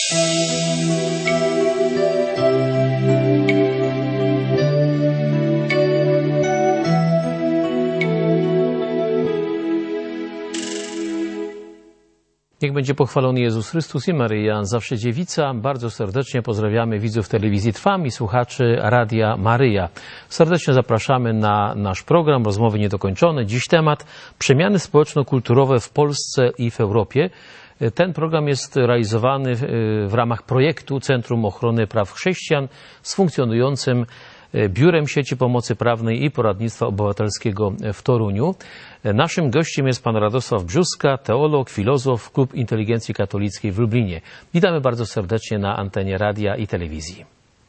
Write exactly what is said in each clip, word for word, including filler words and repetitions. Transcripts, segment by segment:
Niech będzie pochwalony Jezus Chrystus i Maryja, zawsze dziewica. Bardzo serdecznie pozdrawiamy widzów telewizji Trwam i słuchaczy Radia Maryja. Serdecznie zapraszamy na nasz program Rozmowy Niedokończone. Dziś temat przemiany społeczno-kulturowe w Polsce i w Europie. Ten program jest realizowany w ramach projektu Centrum Ochrony Praw Chrześcijan z funkcjonującym Biurem Sieci Pomocy Prawnej i Poradnictwa Obywatelskiego w Toruniu. Naszym gościem jest pan Radosław Brzóska, teolog, filozof, Klub Inteligencji Katolickiej w Lublinie. Witamy bardzo serdecznie na antenie radia i telewizji.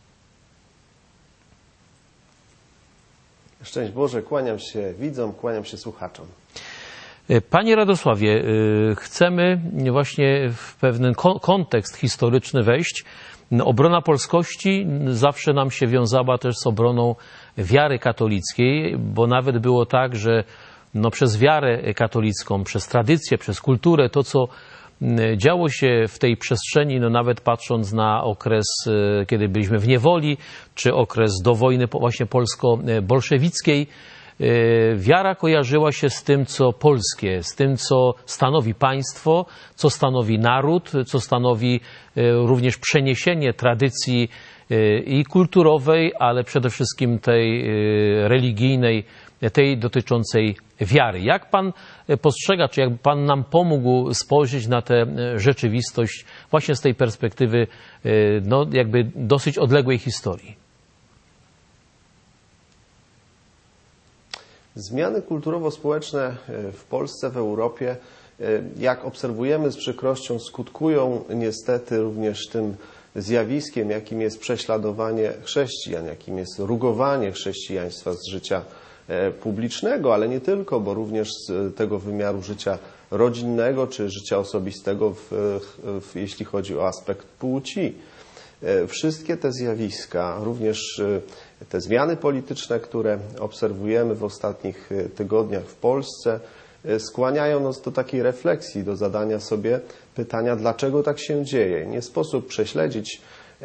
Szczęść Boże, kłaniam się widzom, kłaniam się słuchaczom. Panie Radosławie, chcemy właśnie w pewien kontekst historyczny wejść. Obrona polskości zawsze nam się wiązała też z obroną wiary katolickiej, bo nawet było tak, że no przez wiarę katolicką, przez tradycję, przez kulturę, to co działo się w tej przestrzeni, no nawet patrząc na okres, kiedy byliśmy w niewoli, czy okres do wojny właśnie polsko-bolszewickiej, wiara kojarzyła się z tym, co polskie, z tym, co stanowi państwo, co stanowi naród, co stanowi również przeniesienie tradycji i kulturowej, ale przede wszystkim tej religijnej, tej dotyczącej wiary. Jak pan postrzega, czy jak pan nam pomógł spojrzeć na tę rzeczywistość właśnie z tej perspektywy no, jakby dosyć odległej historii? Zmiany kulturowo-społeczne w Polsce, w Europie, jak obserwujemy z przykrością, skutkują niestety również tym zjawiskiem, jakim jest prześladowanie chrześcijan, jakim jest rugowanie chrześcijaństwa z życia publicznego, ale nie tylko, bo również z tego wymiaru życia rodzinnego czy życia osobistego, w, w, jeśli chodzi o aspekt płci. Wszystkie te zjawiska, również te zmiany polityczne, które obserwujemy w ostatnich tygodniach w Polsce, skłaniają nas do takiej refleksji, do zadania sobie pytania, dlaczego tak się dzieje. Nie sposób prześledzić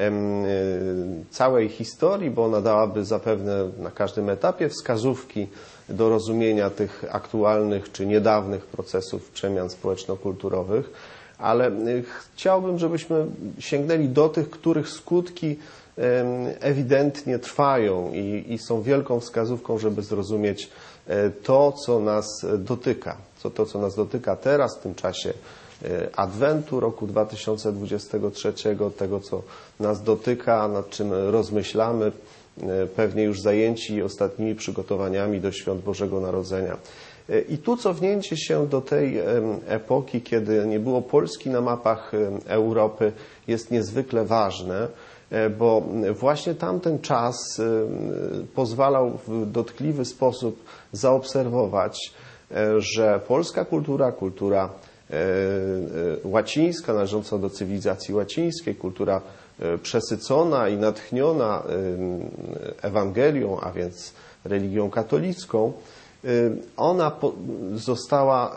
całej historii, bo ona dałaby zapewne na każdym etapie wskazówki do rozumienia tych aktualnych czy niedawnych procesów przemian społeczno-kulturowych, ale chciałbym, żebyśmy sięgnęli do tych, których skutki ewidentnie trwają i, i są wielką wskazówką, żeby zrozumieć to, co nas dotyka. Co, to, co nas dotyka teraz, w tym czasie Adwentu roku dwa tysiące dwudziestego trzeciego, tego, co nas dotyka, nad czym rozmyślamy, pewnie już zajęci ostatnimi przygotowaniami do Świąt Bożego Narodzenia. I tu cofnięcie się do tej epoki, kiedy nie było Polski na mapach Europy, jest niezwykle ważne, bo właśnie tamten czas pozwalał w dotkliwy sposób zaobserwować, że polska kultura, kultura łacińska, należąca do cywilizacji łacińskiej, kultura przesycona i natchniona Ewangelią, a więc religią katolicką, ona została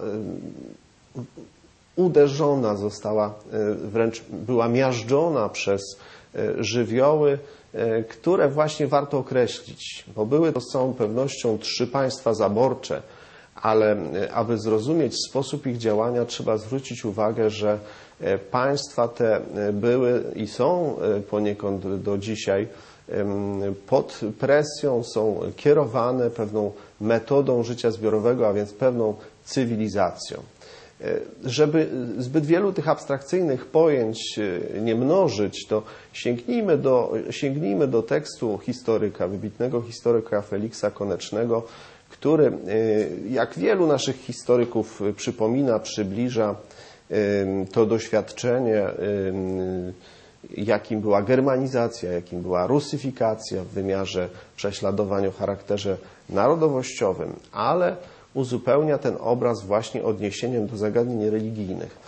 uderzona, została wręcz była miażdżona przez żywioły, które właśnie warto określić, bo były to z całą pewnością trzy państwa zaborcze, ale aby zrozumieć sposób ich działania, trzeba zwrócić uwagę, że państwa te były i są poniekąd do dzisiaj pod presją, są kierowane pewną metodą życia zbiorowego, a więc pewną cywilizacją. Żeby zbyt wielu tych abstrakcyjnych pojęć nie mnożyć, to sięgnijmy do, sięgnijmy do tekstu historyka, wybitnego historyka Feliksa Konecznego, który, jak wielu naszych historyków, przypomina, przybliża to doświadczenie, jakim była germanizacja, jakim była rusyfikacja w wymiarze prześladowań o charakterze narodowościowym, ale uzupełnia ten obraz właśnie odniesieniem do zagadnień religijnych.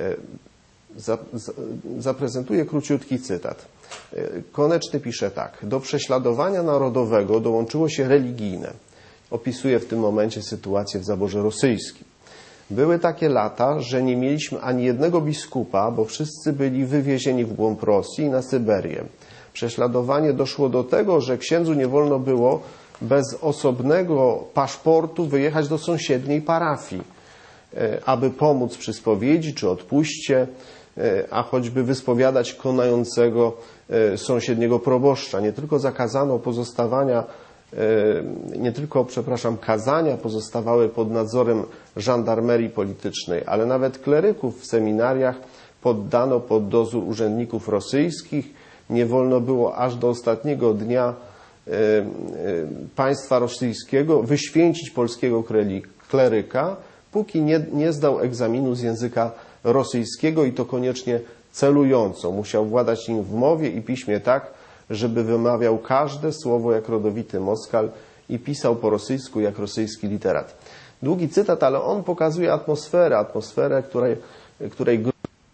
Zaprezentuję króciutki cytat. Koneczny pisze tak. Do prześladowania narodowego dołączyło się religijne. Opisuje w tym momencie sytuację w zaborze rosyjskim. Były takie lata, że nie mieliśmy ani jednego biskupa, bo wszyscy byli wywiezieni w głąb Rosji i na Syberię. Prześladowanie doszło do tego, że księdzu nie wolno było bez osobnego paszportu wyjechać do sąsiedniej parafii, aby pomóc przy spowiedzi czy odpuście, a choćby wyspowiadać konającego sąsiedniego proboszcza. Nie tylko zakazano pozostawania, nie tylko, przepraszam, kazania pozostawały pod nadzorem żandarmerii politycznej, ale nawet kleryków w seminariach poddano pod dozór urzędników rosyjskich. Nie wolno było aż do ostatniego dnia państwa rosyjskiego wyświęcić polskiego kleryka, póki nie, nie zdał egzaminu z języka rosyjskiego i to koniecznie celująco. Musiał władać nim w mowie i piśmie tak, żeby wymawiał każde słowo jak rodowity Moskal i pisał po rosyjsku jak rosyjski literat. Długi cytat, ale on pokazuje atmosferę, atmosferę, której, której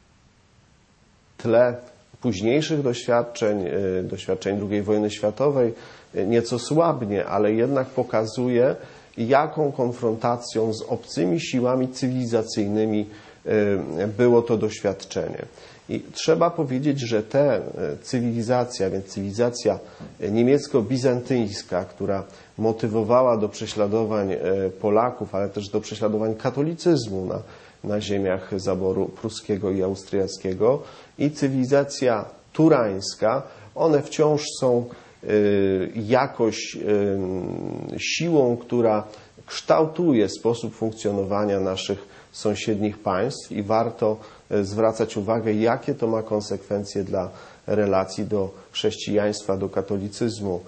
tle późniejszych doświadczeń, doświadczeń drugiej wojny światowej nieco słabnie, ale jednak pokazuje, jaką konfrontacją z obcymi siłami cywilizacyjnymi było to doświadczenie. I trzeba powiedzieć, że ta cywilizacja, więc cywilizacja niemiecko-bizantyjska, która motywowała do prześladowań Polaków, ale też do prześladowań katolicyzmu na, na ziemiach zaboru pruskiego i austriackiego, i cywilizacja turańska, one wciąż są jakoś siłą, która kształtuje sposób funkcjonowania naszych sąsiednich państw i warto zwracać uwagę, jakie to ma konsekwencje dla relacji do chrześcijaństwa, do katolicyzmu.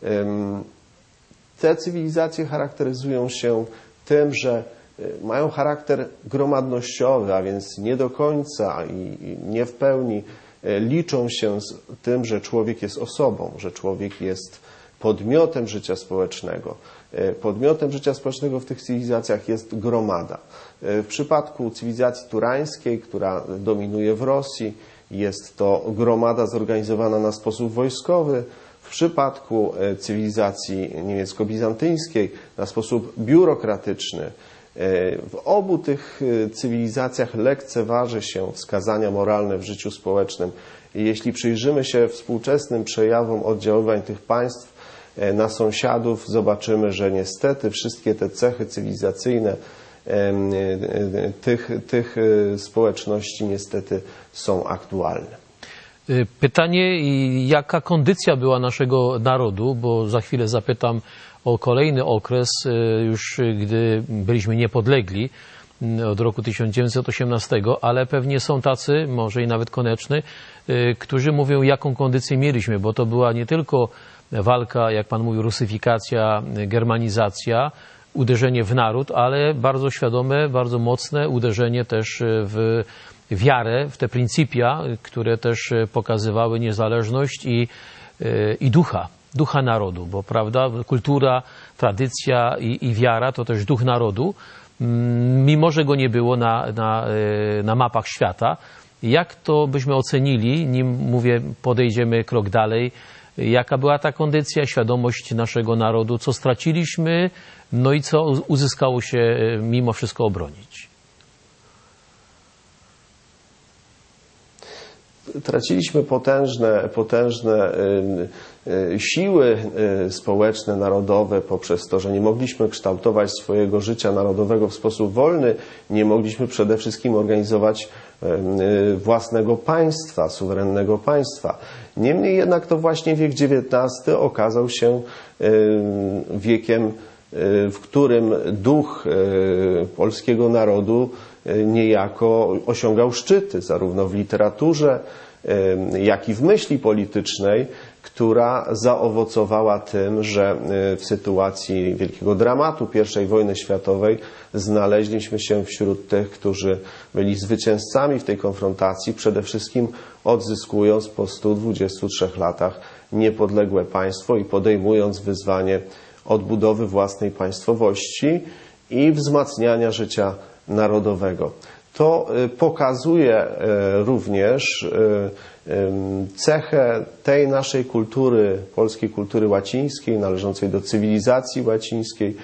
Te cywilizacje charakteryzują się tym, że mają charakter gromadnościowy, a więc nie do końca i nie w pełni liczą się z tym, że człowiek jest osobą, że człowiek jest podmiotem życia społecznego. Podmiotem życia społecznego w tych cywilizacjach jest gromada. W przypadku cywilizacji turańskiej, która dominuje w Rosji, jest to gromada zorganizowana na sposób wojskowy. W przypadku cywilizacji niemiecko-bizantyjskiej na sposób biurokratyczny. W obu tych cywilizacjach lekceważy się wskazania moralne w życiu społecznym. I jeśli przyjrzymy się współczesnym przejawom oddziaływań tych państw na sąsiadów, zobaczymy, że niestety wszystkie te cechy cywilizacyjne tych, tych społeczności niestety są aktualne. Pytanie, jaka kondycja była naszego narodu, bo za chwilę zapytam o kolejny okres, już gdy byliśmy niepodlegli od roku tysiąc dziewięćset osiemnastego, ale pewnie są tacy, może i nawet Koneczny, którzy mówią, jaką kondycję mieliśmy, bo to była nie tylko walka, jak pan mówił, rusyfikacja, germanizacja, uderzenie w naród, ale bardzo świadome, bardzo mocne uderzenie też w wiarę, w te pryncypia, które też pokazywały niezależność i, i ducha, ducha narodu, bo prawda, kultura, tradycja i, i wiara to też duch narodu, mimo że go nie było na, na, na mapach świata. Jak to byśmy ocenili, nim mówię, podejdziemy krok dalej, jaka była ta kondycja, świadomość naszego narodu, co straciliśmy, no i co uzyskało się mimo wszystko obronić? Traciliśmy potężne, potężne siły społeczne, narodowe poprzez to, że nie mogliśmy kształtować swojego życia narodowego w sposób wolny, nie mogliśmy przede wszystkim organizować własnego państwa, suwerennego państwa. Niemniej jednak to właśnie wiek dziewiętnasty okazał się wiekiem, w którym duch polskiego narodu niejako osiągał szczyty, zarówno w literaturze, jak i w myśli politycznej, która zaowocowała tym, że w sytuacji wielkiego dramatu pierwszej wojny światowej znaleźliśmy się wśród tych, którzy byli zwycięzcami w tej konfrontacji, przede wszystkim odzyskując po stu dwudziestu trzech latach niepodległe państwo i podejmując wyzwanie odbudowy własnej państwowości i wzmacniania życia narodowego. To pokazuje również cechę tej naszej kultury, polskiej kultury łacińskiej, należącej do cywilizacji łacińskiej,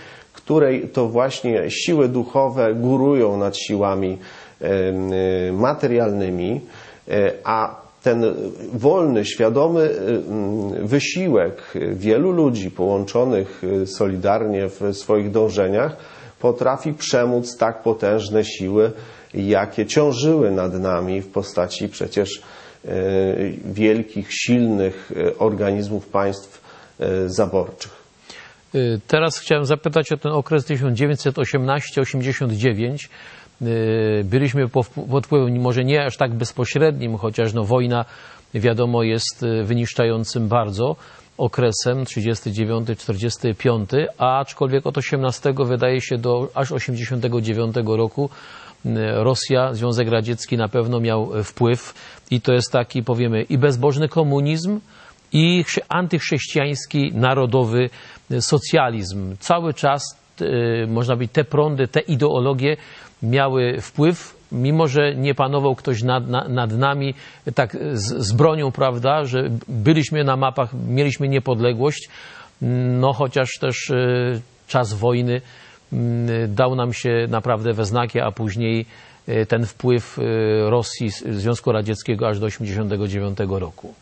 której to właśnie siły duchowe górują nad siłami materialnymi, a ten wolny, świadomy wysiłek wielu ludzi połączonych solidarnie w swoich dążeniach potrafi przemóc tak potężne siły, jakie ciążyły nad nami w postaci przecież wielkich, silnych organizmów państw zaborczych. Teraz chciałem zapytać o ten okres tysiąc dziewięćset osiemnasty do osiemdziesiątego dziewiątego. Byliśmy pod wpływem może nie aż tak bezpośrednim, chociaż no wojna wiadomo jest wyniszczającym bardzo okresem trzydziesty dziewiąty do czterdziestego piątego, aczkolwiek od osiemnastego wydaje się do aż osiemdziesiątego dziewiątego roku Rosja, Związek Radziecki na pewno miał wpływ i to jest taki, powiemy, i bezbożny komunizm, i antychrześcijański, narodowy socjalizm. Cały czas, można powiedzieć, te prądy, te ideologie miały wpływ, mimo że nie panował ktoś nad, nad, nad nami tak z, z bronią, prawda, że byliśmy na mapach, mieliśmy niepodległość, no chociaż też y, czas wojny y, dał nam się naprawdę we znaki, a później y, ten wpływ y, Rosji, Związku Radzieckiego aż do osiemdziesiątego dziewiątego roku.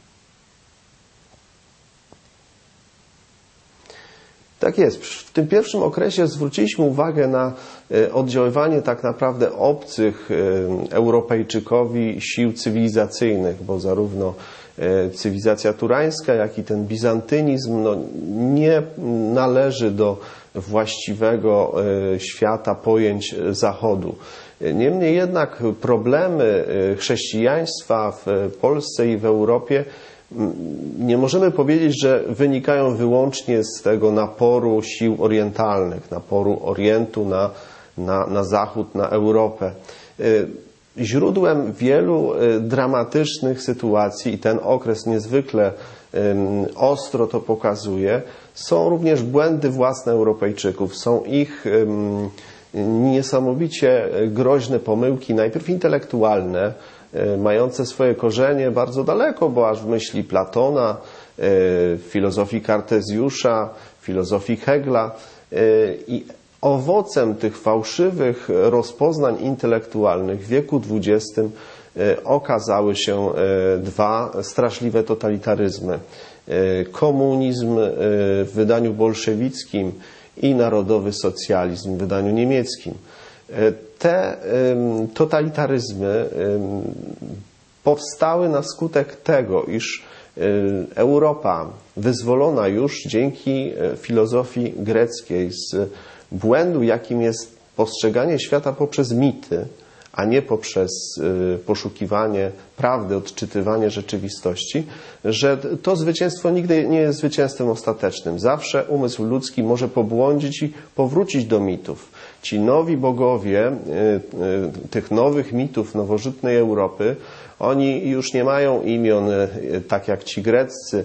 Tak jest. W tym pierwszym okresie zwróciliśmy uwagę na oddziaływanie tak naprawdę obcych Europejczykowi sił cywilizacyjnych, bo zarówno cywilizacja turańska, jak i ten bizantynizm no, nie należy do właściwego świata pojęć Zachodu. Niemniej jednak problemy chrześcijaństwa w Polsce i w Europie nie możemy powiedzieć, że wynikają wyłącznie z tego naporu sił orientalnych, naporu Orientu na, na, na Zachód, na Europę. Źródłem wielu dramatycznych sytuacji, i ten okres niezwykle ostro to pokazuje, są również błędy własne Europejczyków, są ich niesamowicie groźne pomyłki, najpierw intelektualne, mające swoje korzenie bardzo daleko, bo aż w myśli Platona, w filozofii Kartezjusza, w filozofii Hegla. I owocem tych fałszywych rozpoznań intelektualnych w wieku dwudziestym okazały się dwa straszliwe totalitaryzmy. Komunizm w wydaniu bolszewickim i narodowy socjalizm w wydaniu niemieckim. Te totalitaryzmy powstały na skutek tego, iż Europa wyzwolona już dzięki filozofii greckiej z błędu, jakim jest postrzeganie świata poprzez mity, a nie poprzez poszukiwanie prawdy, odczytywanie rzeczywistości, że to zwycięstwo nigdy nie jest zwycięstwem ostatecznym. Zawsze umysł ludzki może pobłądzić i powrócić do mitów. Ci nowi bogowie tych nowych mitów nowożytnej Europy, oni już nie mają imion tak jak ci greccy,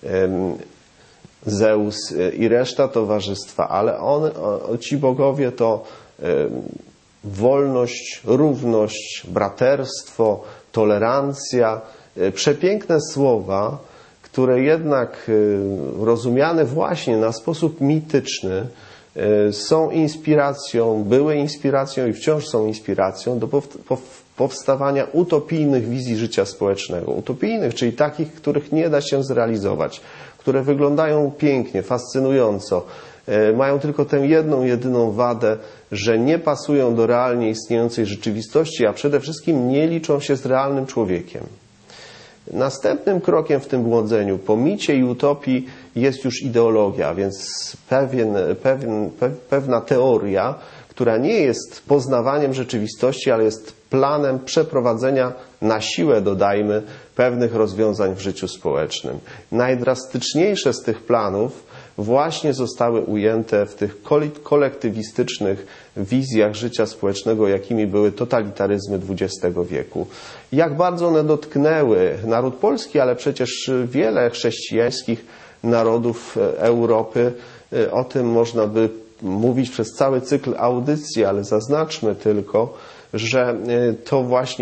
Zeus i reszta towarzystwa, ale on, ci bogowie to wolność, równość, braterstwo, tolerancja, przepiękne słowa, które jednak rozumiane właśnie na sposób mityczny są inspiracją, były inspiracją i wciąż są inspiracją do powstawania utopijnych wizji życia społecznego. Utopijnych, czyli takich, których nie da się zrealizować, które wyglądają pięknie, fascynująco, mają tylko tę jedną, jedyną wadę, że nie pasują do realnie istniejącej rzeczywistości, a przede wszystkim nie liczą się z realnym człowiekiem. Następnym krokiem w tym błądzeniu po micie i utopii jest już ideologia, więc pewien, pewien, pewna teoria, która nie jest poznawaniem rzeczywistości, ale jest planem przeprowadzenia na siłę, dodajmy, pewnych rozwiązań w życiu społecznym. Najdrastyczniejsze z tych planów właśnie zostały ujęte w tych kolektywistycznych wizjach życia społecznego, jakimi były totalitaryzmy dwudziestego wieku. Jak bardzo one dotknęły naród polski, ale przecież wiele chrześcijańskich narodów Europy. O tym można by mówić przez cały cykl audycji, ale zaznaczmy tylko, że to właśnie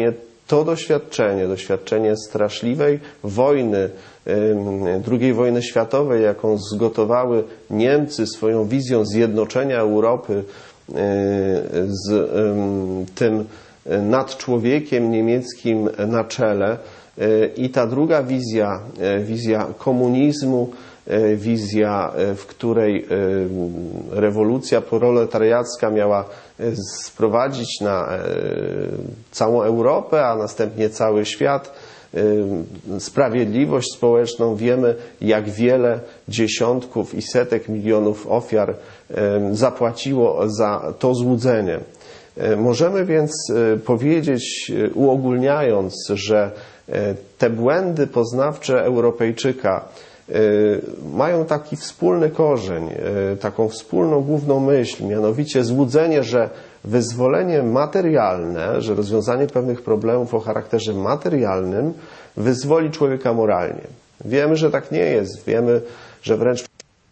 to doświadczenie, doświadczenie straszliwej wojny, drugiej wojny światowej, jaką zgotowały Niemcy swoją wizją zjednoczenia Europy z tym nadczłowiekiem niemieckim na czele, i ta druga wizja, wizja komunizmu, wizja, w której rewolucja proletariacka miała sprowadzić na całą Europę, a następnie cały świat sprawiedliwość społeczną. Wiemy, jak wiele dziesiątków i setek milionów ofiar zapłaciło za to złudzenie. Możemy więc powiedzieć, uogólniając, że te błędy poznawcze Europejczyka mają taki wspólny korzeń, taką wspólną główną myśl, mianowicie złudzenie, że wyzwolenie materialne, że rozwiązanie pewnych problemów o charakterze materialnym wyzwoli człowieka moralnie. Wiemy, że tak nie jest. Wiemy, że wręcz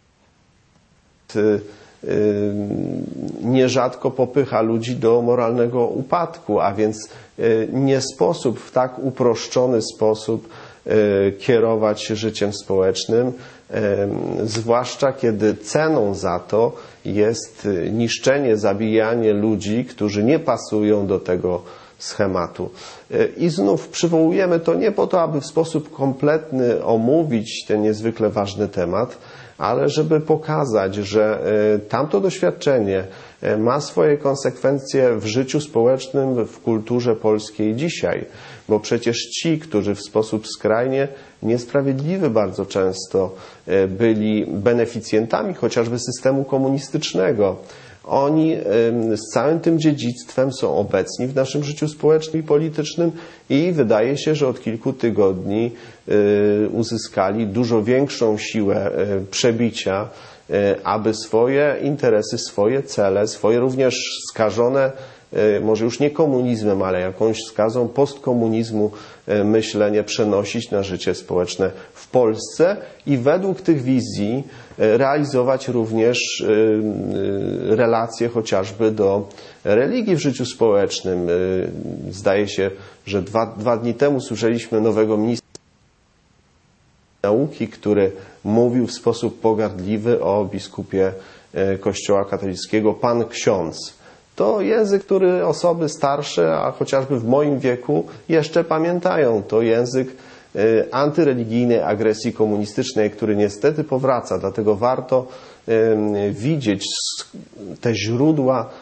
nierzadko popycha ludzi do moralnego upadku, a więc nie sposób w tak uproszczony sposób kierować się życiem społecznym, zwłaszcza kiedy ceną za to jest niszczenie, zabijanie ludzi, którzy nie pasują do tego schematu. I znów przywołujemy to nie po to, aby w sposób kompletny omówić ten niezwykle ważny temat, ale żeby pokazać, że tamto doświadczenie ma swoje konsekwencje w życiu społecznym, w kulturze polskiej dzisiaj. Bo przecież ci, którzy w sposób skrajnie niesprawiedliwy bardzo często byli beneficjentami chociażby systemu komunistycznego, oni z całym tym dziedzictwem są obecni w naszym życiu społecznym i politycznym i wydaje się, że od kilku tygodni uzyskali dużo większą siłę przebicia, aby swoje interesy, swoje cele, swoje również skażone, może już nie komunizmem, ale jakąś skazą postkomunizmu myślenie przenosić na życie społeczne w Polsce i według tych wizji realizować również relacje chociażby do religii w życiu społecznym. Zdaje się, że dwa, dwa dni temu słyszeliśmy nowego ministra nauki, który mówił w sposób pogardliwy o biskupie Kościoła katolickiego, pan ksiądz. To język, który osoby starsze, a chociażby w moim wieku jeszcze pamiętają. To język antyreligijnej agresji komunistycznej, który niestety powraca. Dlatego warto widzieć te źródła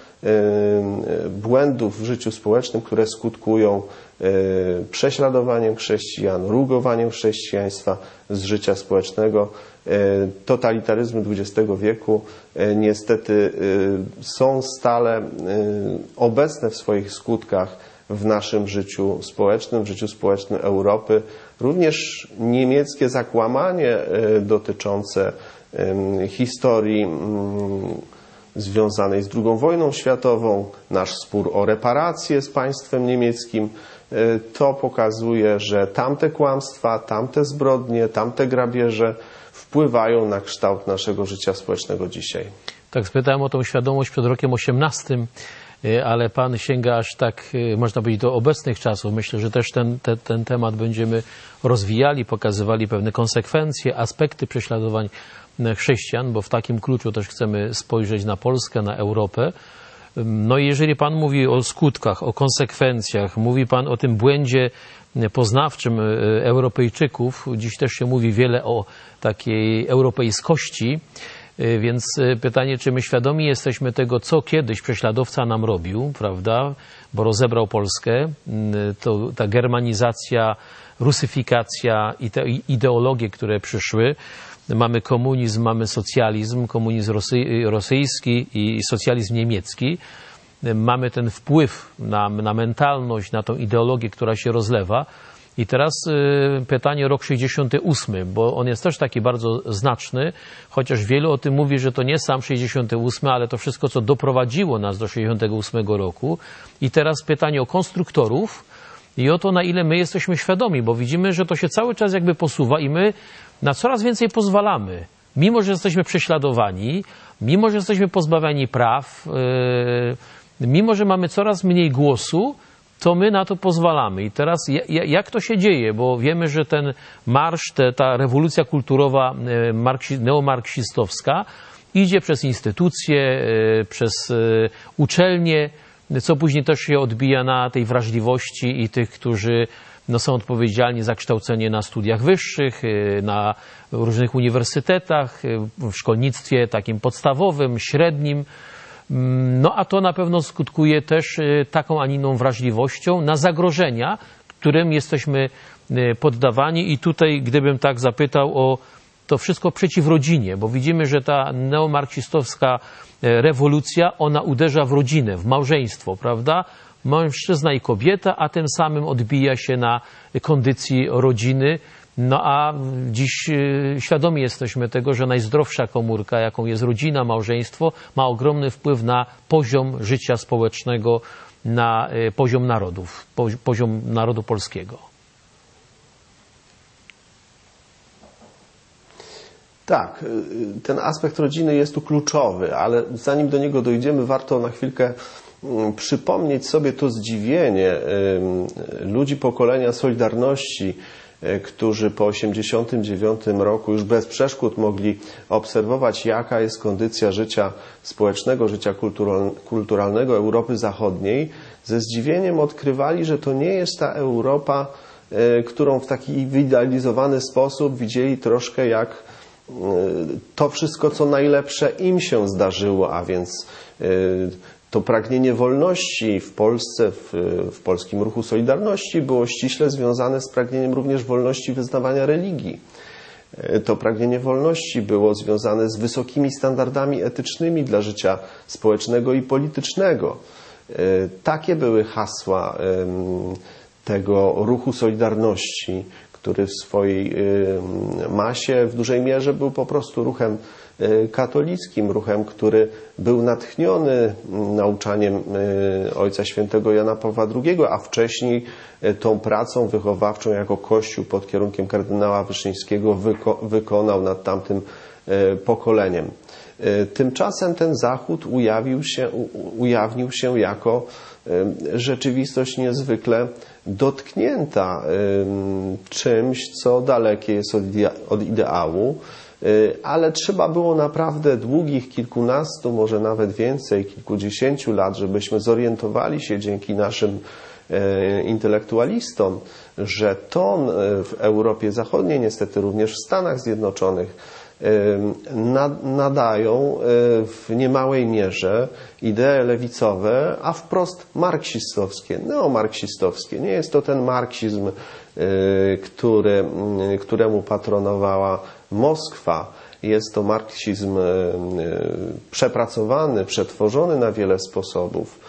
błędów w życiu społecznym, które skutkują prześladowaniem chrześcijan, rugowaniem chrześcijaństwa z życia społecznego. Totalitaryzmy dwudziestego wieku niestety są stale obecne w swoich skutkach w naszym życiu społecznym, w życiu społecznym Europy. Również niemieckie zakłamanie dotyczące historii związanej z drugą wojną światową, nasz spór o reparacje z państwem niemieckim, to pokazuje, że tamte kłamstwa, tamte zbrodnie, tamte grabieże wpływają na kształt naszego życia społecznego dzisiaj. Tak, spytałem o tą świadomość przed rokiem osiemnastym, ale Pan sięga aż tak, można powiedzieć, do obecnych czasów. Myślę, że też ten, te, ten temat będziemy rozwijali, pokazywali pewne konsekwencje, aspekty prześladowań chrześcijan, bo w takim kluczu też chcemy spojrzeć na Polskę, na Europę. No i jeżeli Pan mówi o skutkach, o konsekwencjach, mówi Pan o tym błędzie poznawczym Europejczyków, dziś też się mówi wiele o takiej europejskości, więc pytanie, czy my świadomi jesteśmy tego, co kiedyś prześladowca nam robił, prawda, bo rozebrał Polskę, to ta germanizacja, rusyfikacja i te ideologie, które przyszły. Mamy komunizm, mamy socjalizm, komunizm rosyjski i socjalizm niemiecki. Mamy ten wpływ na, na mentalność, na tą ideologię, która się rozlewa. I teraz y, pytanie rok sześćdziesiąty ósmy, bo on jest też taki bardzo znaczny, chociaż wielu o tym mówi, że to nie sam sześćdziesiąty ósmy, ale to wszystko, co doprowadziło nas do sześćdziesiątego ósmego roku. I teraz pytanie o konstruktorów i o to, na ile my jesteśmy świadomi, bo widzimy, że to się cały czas jakby posuwa i my na coraz więcej pozwalamy. Mimo że jesteśmy prześladowani, mimo że jesteśmy pozbawiani praw, yy, mimo że mamy coraz mniej głosu, to my na to pozwalamy. I teraz jak to się dzieje? Bo wiemy, że ten marsz, te, ta rewolucja kulturowa neomarksistowska idzie przez instytucje, przez uczelnie, co później też się odbija na tej wrażliwości i tych, którzy no, są odpowiedzialni za kształcenie na studiach wyższych, na różnych uniwersytetach, w szkolnictwie takim podstawowym, średnim. No a to na pewno skutkuje też taką, a nie inną wrażliwością na zagrożenia, którym jesteśmy poddawani. I tutaj, gdybym tak zapytał o to wszystko przeciw rodzinie, bo widzimy, że ta neomarksistowska rewolucja, ona uderza w rodzinę, w małżeństwo, prawda? Mężczyzna i kobieta, a tym samym odbija się na kondycji rodziny. No a dziś świadomi jesteśmy tego, że najzdrowsza komórka, jaką jest rodzina, małżeństwo, ma ogromny wpływ na poziom życia społecznego, na poziom narodów, poziom narodu polskiego. Tak, ten aspekt rodziny jest tu kluczowy, ale zanim do niego dojdziemy, warto na chwilkę przypomnieć sobie to zdziwienie ludzi pokolenia Solidarności, którzy po osiemdziesiątym dziewiątym roku już bez przeszkód mogli obserwować, jaka jest kondycja życia społecznego, życia kulturalnego Europy Zachodniej. Ze zdziwieniem odkrywali, że to nie jest ta Europa, którą w taki wyidealizowany sposób widzieli troszkę jak to wszystko, co najlepsze im się zdarzyło, a więc to pragnienie wolności w Polsce, w, w polskim ruchu Solidarności było ściśle związane z pragnieniem również wolności wyznawania religii. To pragnienie wolności było związane z wysokimi standardami etycznymi dla życia społecznego i politycznego. Takie były hasła tego ruchu Solidarności, który w swojej masie w dużej mierze był po prostu ruchem katolickim, ruchem, który był natchniony nauczaniem Ojca Świętego Jana Pawła drugiego, a wcześniej tą pracą wychowawczą jako Kościół pod kierunkiem kardynała Wyszyńskiego wyko wykonał nad tamtym pokoleniem. Tymczasem ten Zachód ujawnił się, ujawnił się jako rzeczywistość niezwykle dotknięta czymś, co dalekie jest od ideału, ale trzeba było naprawdę długich kilkunastu, może nawet więcej, kilkudziesięciu lat, żebyśmy zorientowali się dzięki naszym intelektualistom, że ton w Europie Zachodniej, niestety również w Stanach Zjednoczonych, nadają w niemałej mierze idee lewicowe, a wprost marksistowskie, neomarksistowskie. Nie jest to ten marksizm, który, któremu patronowała Moskwa. Jest to marksizm przepracowany, przetworzony na wiele sposobów,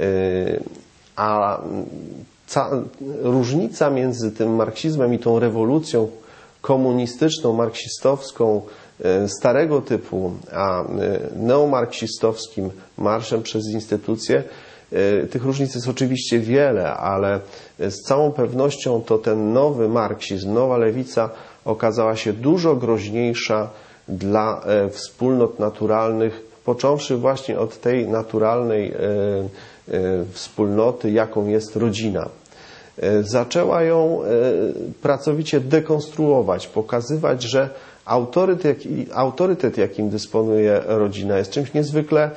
a ca, różnica między tym marksizmem i tą rewolucją komunistyczną, marksistowską, starego typu, a neomarksistowskim marszem przez instytucje, tych różnic jest oczywiście wiele, ale z całą pewnością to ten nowy marksizm, nowa lewica okazała się dużo groźniejsza dla wspólnot naturalnych, począwszy właśnie od tej naturalnej wspólnoty, jaką jest rodzina. Zaczęła ją pracowicie dekonstruować, pokazywać, że autorytet, autorytet, jakim dysponuje rodzina, jest czymś niezwykle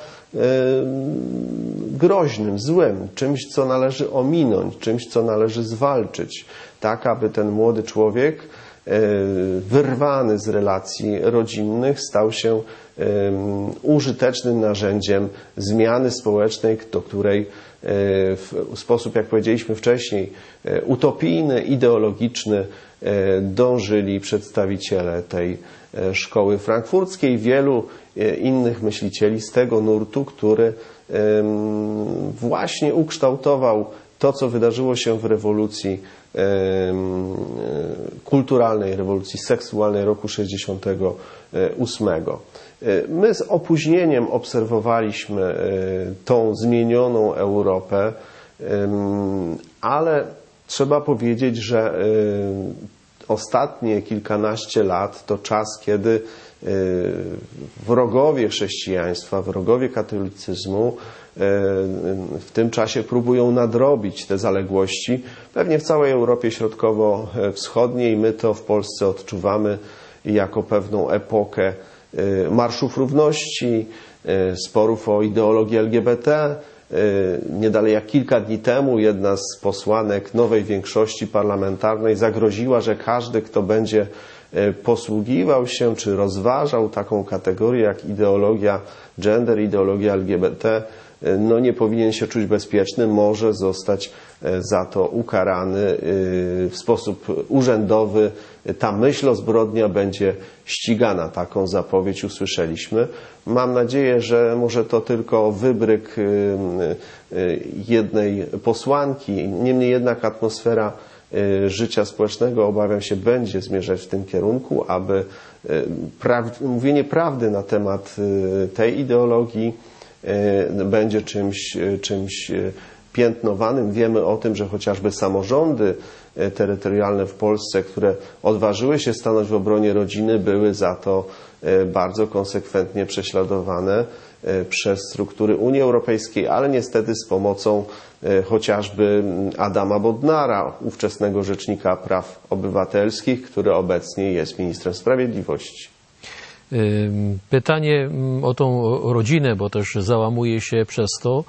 groźnym, złym, czymś, co należy ominąć, czymś, co należy zwalczyć, tak aby ten młody człowiek wyrwany z relacji rodzinnych stał się użytecznym narzędziem zmiany społecznej, do której w sposób, jak powiedzieliśmy wcześniej, utopijny, ideologiczny dążyli przedstawiciele tej szkoły frankfurckiej, wielu innych myślicieli z tego nurtu, który właśnie ukształtował to, co wydarzyło się w rewolucji kulturalnej, rewolucji seksualnej roku sześćdziesiątego ósmego. My z opóźnieniem obserwowaliśmy tą zmienioną Europę, ale trzeba powiedzieć, że ostatnie kilkanaście lat to czas, kiedy wrogowie chrześcijaństwa, wrogowie katolicyzmu w tym czasie próbują nadrobić te zaległości. Pewnie w całej Europie Środkowo-Wschodniej my to w Polsce odczuwamy jako pewną epokę marszów równości, sporów o ideologię L G B T. Nie dalej jak kilka dni temu jedna z posłanek nowej większości parlamentarnej zagroziła, że każdy, kto będzie posługiwał się czy rozważał taką kategorię jak ideologia gender, ideologia L G B T, no nie powinien się czuć bezpieczny, może zostać za to ukarany w sposób urzędowy. Ta myśl o zbrodnia będzie ścigana. Taką zapowiedź usłyszeliśmy. Mam nadzieję, że może to tylko wybryk jednej posłanki. Niemniej jednak atmosfera życia społecznego, obawiam się, będzie zmierzać w tym kierunku, aby pra- mówienie prawdy na temat tej ideologii będzie czymś, czymś piętnowanym. Wiemy o tym, że chociażby samorządy terytorialne w Polsce, które odważyły się stanąć w obronie rodziny, były za to bardzo konsekwentnie prześladowane przez struktury Unii Europejskiej, ale niestety z pomocą chociażby Adama Bodnara, ówczesnego Rzecznika Praw Obywatelskich, który obecnie jest ministrem sprawiedliwości. Pytanie o tą rodzinę, bo też załamuje się przez to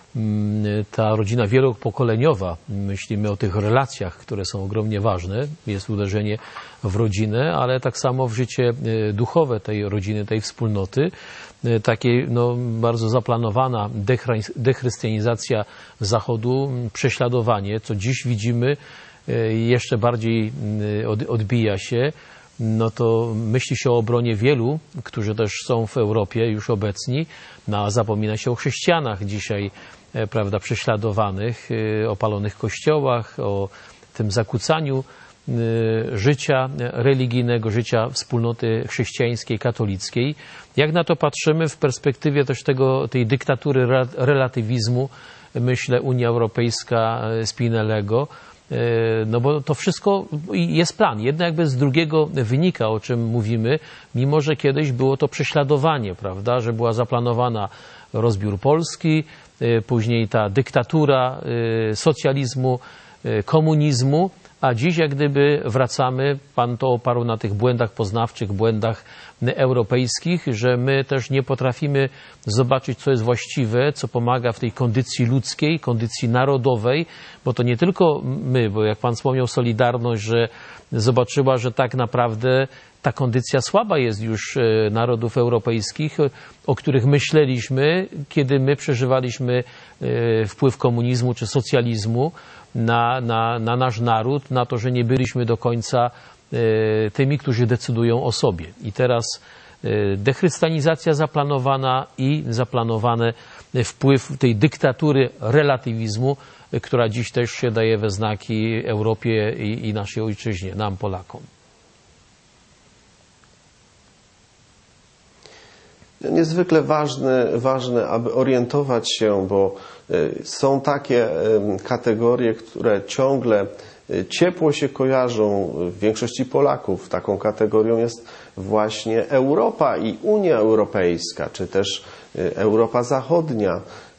ta rodzina wielopokoleniowa. Myślimy o tych relacjach, które są ogromnie ważne. Jest uderzenie w rodzinę, ale tak samo w życie duchowe tej rodziny, tej wspólnoty. Takiej no, bardzo zaplanowana dechrystianizacja Zachodu, prześladowanie, co dziś widzimy, jeszcze bardziej odbija się. No to myśli się o obronie wielu, którzy też są w Europie już obecni, no a zapomina się o chrześcijanach dzisiaj, prawda, prześladowanych, o palonych kościołach, o tym zakłócaniu życia religijnego, życia wspólnoty chrześcijańskiej, katolickiej. Jak na to patrzymy w perspektywie też tego, tej dyktatury relatywizmu, myślę, Unia Europejska Spinellego, no bo to wszystko jest plan. Jedno jakby z drugiego wynika, o czym mówimy, mimo że kiedyś było to prześladowanie, prawda, że była zaplanowana rozbiór Polski, później ta dyktatura socjalizmu, komunizmu, a dziś jak gdyby wracamy, Pan to oparł na tych błędach poznawczych, błędach europejskich, że my też nie potrafimy zobaczyć, co jest właściwe, co pomaga w tej kondycji ludzkiej, kondycji narodowej, bo to nie tylko my, bo jak Pan wspomniał, Solidarność, że zobaczyła, że tak naprawdę ta kondycja słaba jest już narodów europejskich, o których myśleliśmy, kiedy my przeżywaliśmy wpływ komunizmu czy socjalizmu na, na, na nasz naród, na to, że nie byliśmy do końca tymi, którzy decydują o sobie. I teraz dechrystianizacja zaplanowana i zaplanowany wpływ tej dyktatury relatywizmu, która dziś też się daje we znaki Europie i, i naszej ojczyźnie, nam Polakom. Niezwykle ważne, ważne, aby orientować się, bo są takie kategorie, które ciągle ciepło się kojarzą w większości Polaków. Taką kategorią jest właśnie Europa i Unia Europejska, czy też Europa Zachodnia.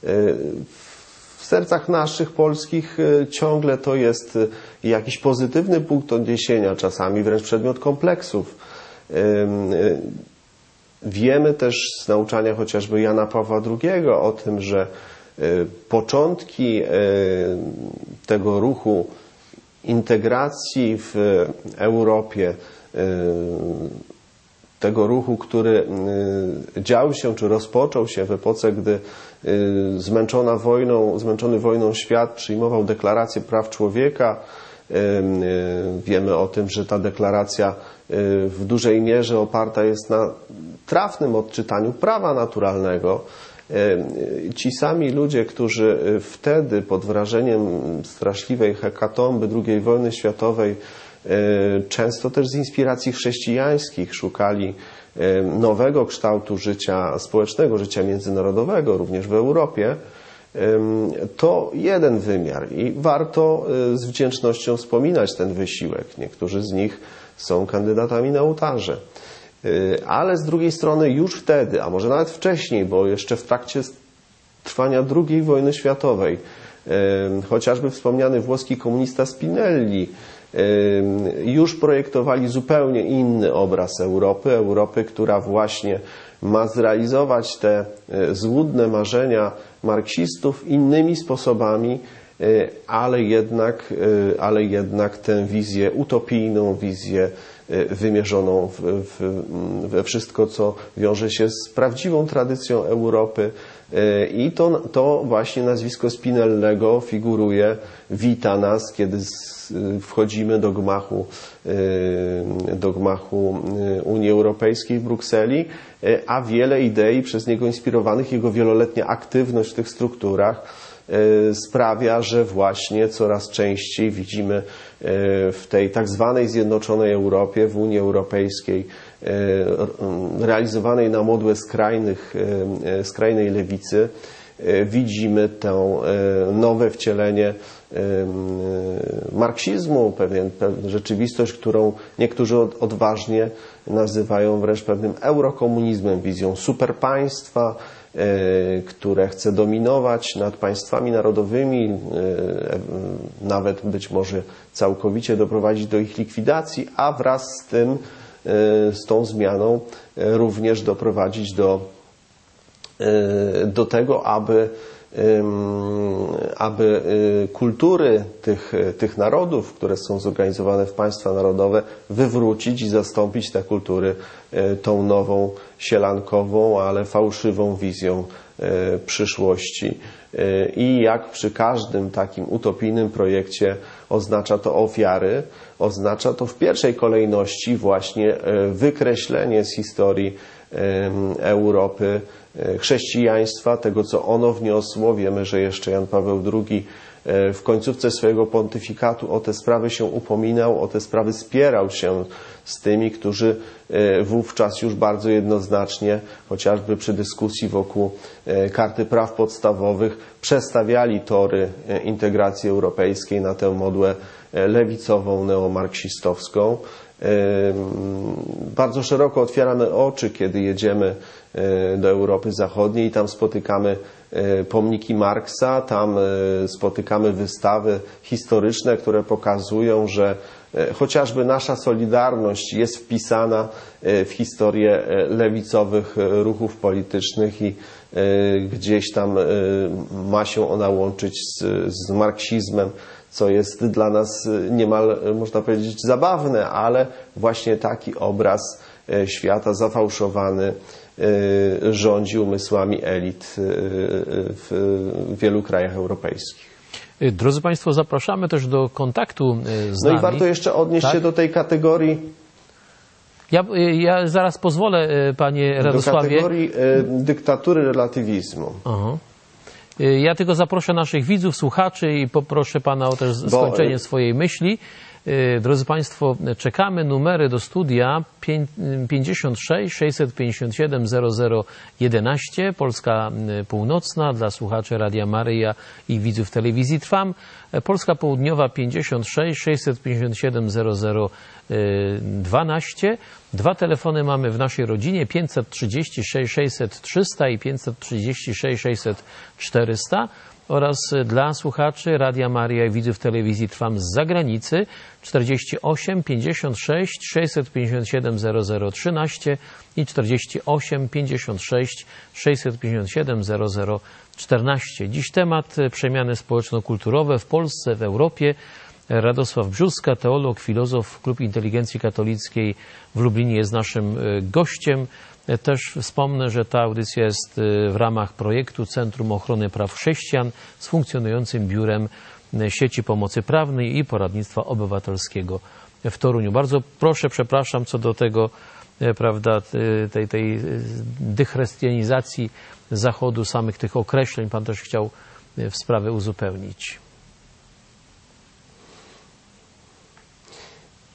W sercach naszych polskich ciągle to jest jakiś pozytywny punkt odniesienia, czasami wręcz przedmiot kompleksów. Wiemy też z nauczania chociażby Jana Pawła drugiego o tym, że początki tego ruchu integracji w Europie, tego ruchu, który dział się czy rozpoczął się w epoce, gdy zmęczona wojną, zmęczony wojną świat przyjmował deklarację praw człowieka. Wiemy o tym, że ta deklaracja w dużej mierze oparta jest na trafnym odczytaniu prawa naturalnego. Ci sami ludzie, którzy wtedy pod wrażeniem straszliwej hekatomby drugiej wojny światowej, często też z inspiracji chrześcijańskich szukali nowego kształtu życia społecznego, życia międzynarodowego, również w Europie, To jeden wymiar i warto z wdzięcznością wspominać ten wysiłek. Niektórzy z nich są kandydatami na ołtarze. Ale z drugiej strony już wtedy, a może nawet wcześniej, bo jeszcze w trakcie trwania drugiej wojny światowej, chociażby wspomniany włoski komunista Spinelli, już projektowali zupełnie inny obraz Europy, Europy, która właśnie ma zrealizować te złudne marzenia marksistów innymi sposobami, ale jednak, ale jednak tę wizję utopijną, wizję wymierzoną w, w, we wszystko, co wiąże się z prawdziwą tradycją Europy. I to, to właśnie nazwisko Spinellego figuruje, wita nas, kiedy wchodzimy do gmachu, do gmachu Unii Europejskiej w Brukseli, a wiele idei przez niego inspirowanych, jego wieloletnia aktywność w tych strukturach sprawia, że właśnie coraz częściej widzimy w tej tak zwanej zjednoczonej Europie, w Unii Europejskiej, realizowanej na modłę skrajnych, skrajnej lewicy, widzimy to nowe wcielenie marksizmu, pewien, pewien rzeczywistość, którą niektórzy odważnie nazywają wręcz pewnym eurokomunizmem, wizją superpaństwa, które chce dominować nad państwami narodowymi, nawet być może całkowicie doprowadzić do ich likwidacji, a wraz z tym, z tą zmianą również doprowadzić do, do tego, aby, aby kultury tych, tych narodów, które są zorganizowane w państwa narodowe, wywrócić i zastąpić te kultury tą nową, sielankową, ale fałszywą wizją przyszłości. I jak przy każdym takim utopijnym projekcie oznacza to ofiary, oznacza to w pierwszej kolejności właśnie wykreślenie z historii Europy chrześcijaństwa, tego co ono wniosło. Wiemy, że jeszcze Jan Paweł drugi w końcówce swojego pontyfikatu o te sprawy się upominał, o te sprawy spierał się z tymi, którzy wówczas już bardzo jednoznacznie, chociażby przy dyskusji wokół Karty Praw Podstawowych, przestawiali tory integracji europejskiej na tę modłę lewicową, neomarksistowską. Bardzo szeroko otwieramy oczy, kiedy jedziemy do Europy Zachodniej i tam spotykamy pomniki Marksa, tam spotykamy wystawy historyczne, które pokazują, że chociażby nasza Solidarność jest wpisana w historię lewicowych ruchów politycznych i gdzieś tam ma się ona łączyć z, z marksizmem, co jest dla nas niemal, można powiedzieć, zabawne, ale właśnie taki obraz świata zafałszowany rządzi umysłami elit w wielu krajach europejskich. Drodzy Państwo, zapraszamy też do kontaktu z nami. No i warto jeszcze odnieść tak? się do tej kategorii. Ja, ja zaraz pozwolę, Panie Radosławie. Do kategorii dyktatury relatywizmu. Aha. Ja tylko zaproszę naszych widzów, słuchaczy i poproszę Pana o też skończenie Bo... swojej myśli. Drodzy Państwo, czekamy. Numery do studia pięćdziesiąt sześć sześćset pięćdziesiąt siedem zero zero jedenaście, Polska Północna, dla słuchaczy Radia Maryja i widzów telewizji Trwam. Polska Południowa pięćdziesiąt sześć sześćset pięćdziesiąt siedem zero zero dwanaście. Dwa telefony mamy w naszej rodzinie, pięćset trzydzieści sześć sześćset trzysta i pięćset trzydzieści sześć sześćset czterysta. Oraz dla słuchaczy Radia Maryja i widzów telewizji Trwam z zagranicy czterdzieści osiem pięćdziesiąt sześć sześćset pięćdziesiąt siedem zero zero trzynaście i czterdzieści osiem pięćdziesiąt sześć sześćset pięćdziesiąt siedem zero zero czternaście. Dziś temat przemiany społeczno-kulturowe w Polsce, w Europie. Radosław Brzóska, teolog, filozof, Klub Inteligencji Katolickiej w Lublinie jest naszym gościem. Też wspomnę, że ta audycja jest w ramach projektu Centrum Ochrony Praw Chrześcijan z funkcjonującym biurem Sieci Pomocy Prawnej i Poradnictwa Obywatelskiego w Toruniu. Bardzo proszę, przepraszam co do tego, prawda, tej, tej dechrystianizacji Zachodu, samych tych określeń. Pan też chciał w sprawę uzupełnić.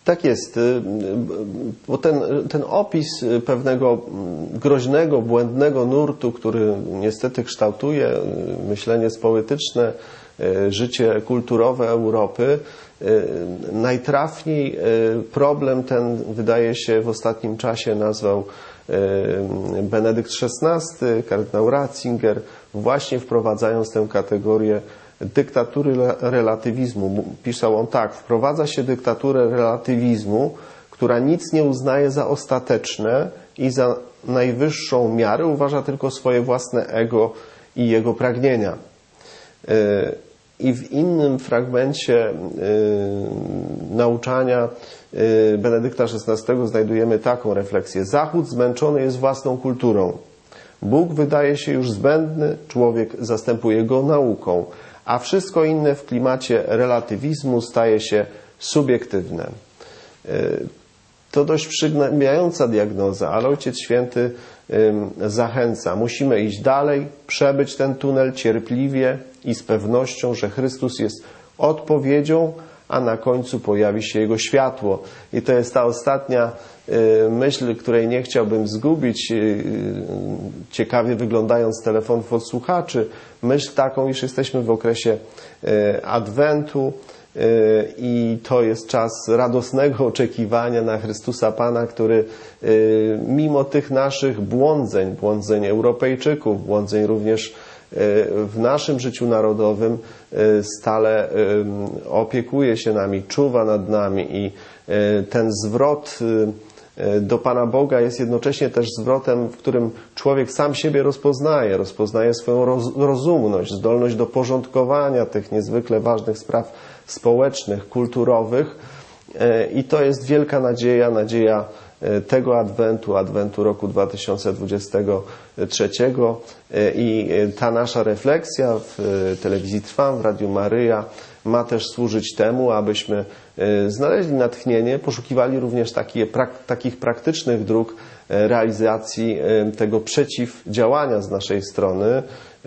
Tak jest, bo ten, ten opis pewnego groźnego, błędnego nurtu, który niestety kształtuje myślenie społeczne, życie kulturowe Europy, najtrafniej problem ten, wydaje się, w ostatnim czasie nazwał Benedykt szesnasty, kardynał Ratzinger, właśnie wprowadzając tę kategorię dyktatury relatywizmu. Pisał on tak: wprowadza się dyktaturę relatywizmu, która nic nie uznaje za ostateczne i za najwyższą miarę uważa tylko swoje własne ego i jego pragnienia. I w innym fragmencie nauczania Benedykta szesnastego znajdujemy taką refleksję: Zachód zmęczony jest własną kulturą. Bóg wydaje się już zbędny, człowiek zastępuje go nauką, a wszystko inne w klimacie relatywizmu staje się subiektywne. To dość przygnębiająca diagnoza, ale Ojciec Święty zachęca. Musimy iść dalej, przebyć ten tunel cierpliwie i z pewnością, że Chrystus jest odpowiedzią, a na końcu pojawi się Jego światło. I to jest ta ostatnia myśl, której nie chciałbym zgubić, ciekawie wyglądając telefonów od słuchaczy. Myśl taką, iż jesteśmy w okresie Adwentu i to jest czas radosnego oczekiwania na Chrystusa Pana, który mimo tych naszych błądzeń, błądzeń Europejczyków, błądzeń również w naszym życiu narodowym, stale opiekuje się nami, czuwa nad nami i ten zwrot do Pana Boga jest jednocześnie też zwrotem, w którym człowiek sam siebie rozpoznaje, rozpoznaje swoją rozumność, zdolność do porządkowania tych niezwykle ważnych spraw społecznych, kulturowych i to jest wielka nadzieja, nadzieja tego Adwentu, Adwentu roku dwa tysiące dwudziestego trzeciego i ta nasza refleksja w telewizji Trwam, w Radiu Maryja ma też służyć temu, abyśmy znaleźli natchnienie, poszukiwali również takie, prak, takich praktycznych dróg realizacji tego przeciwdziałania z naszej strony,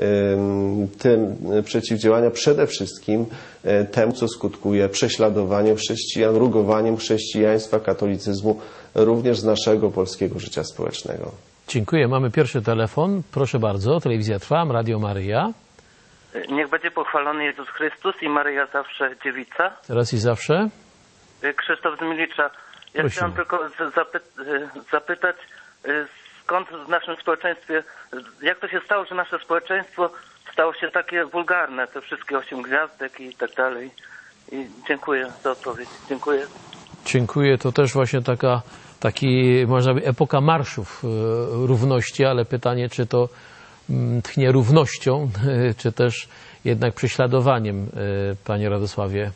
tym przeciwdziałania przede wszystkim temu, co skutkuje prześladowaniem chrześcijan, rugowaniem chrześcijaństwa, katolicyzmu, również z naszego polskiego życia społecznego. Dziękuję. Mamy pierwszy telefon. Proszę bardzo. Telewizja Trwam, Radio Maryja. Niech będzie pochwalony Jezus Chrystus i Maryja zawsze dziewica. Teraz i zawsze. Krzysztof z Milicza. Ja Prosimy. chciałem tylko zapy zapytać, skąd w naszym społeczeństwie, jak to się stało, że nasze społeczeństwo stało się takie wulgarne, te wszystkie osiem gwiazdek i tak dalej. I dziękuję za odpowiedź. Dziękuję. Dziękuję. To też właśnie taka, taki, można by, epoka marszów równości, ale pytanie, czy to tchnie równością, czy też jednak prześladowaniem, Panie Radosławie?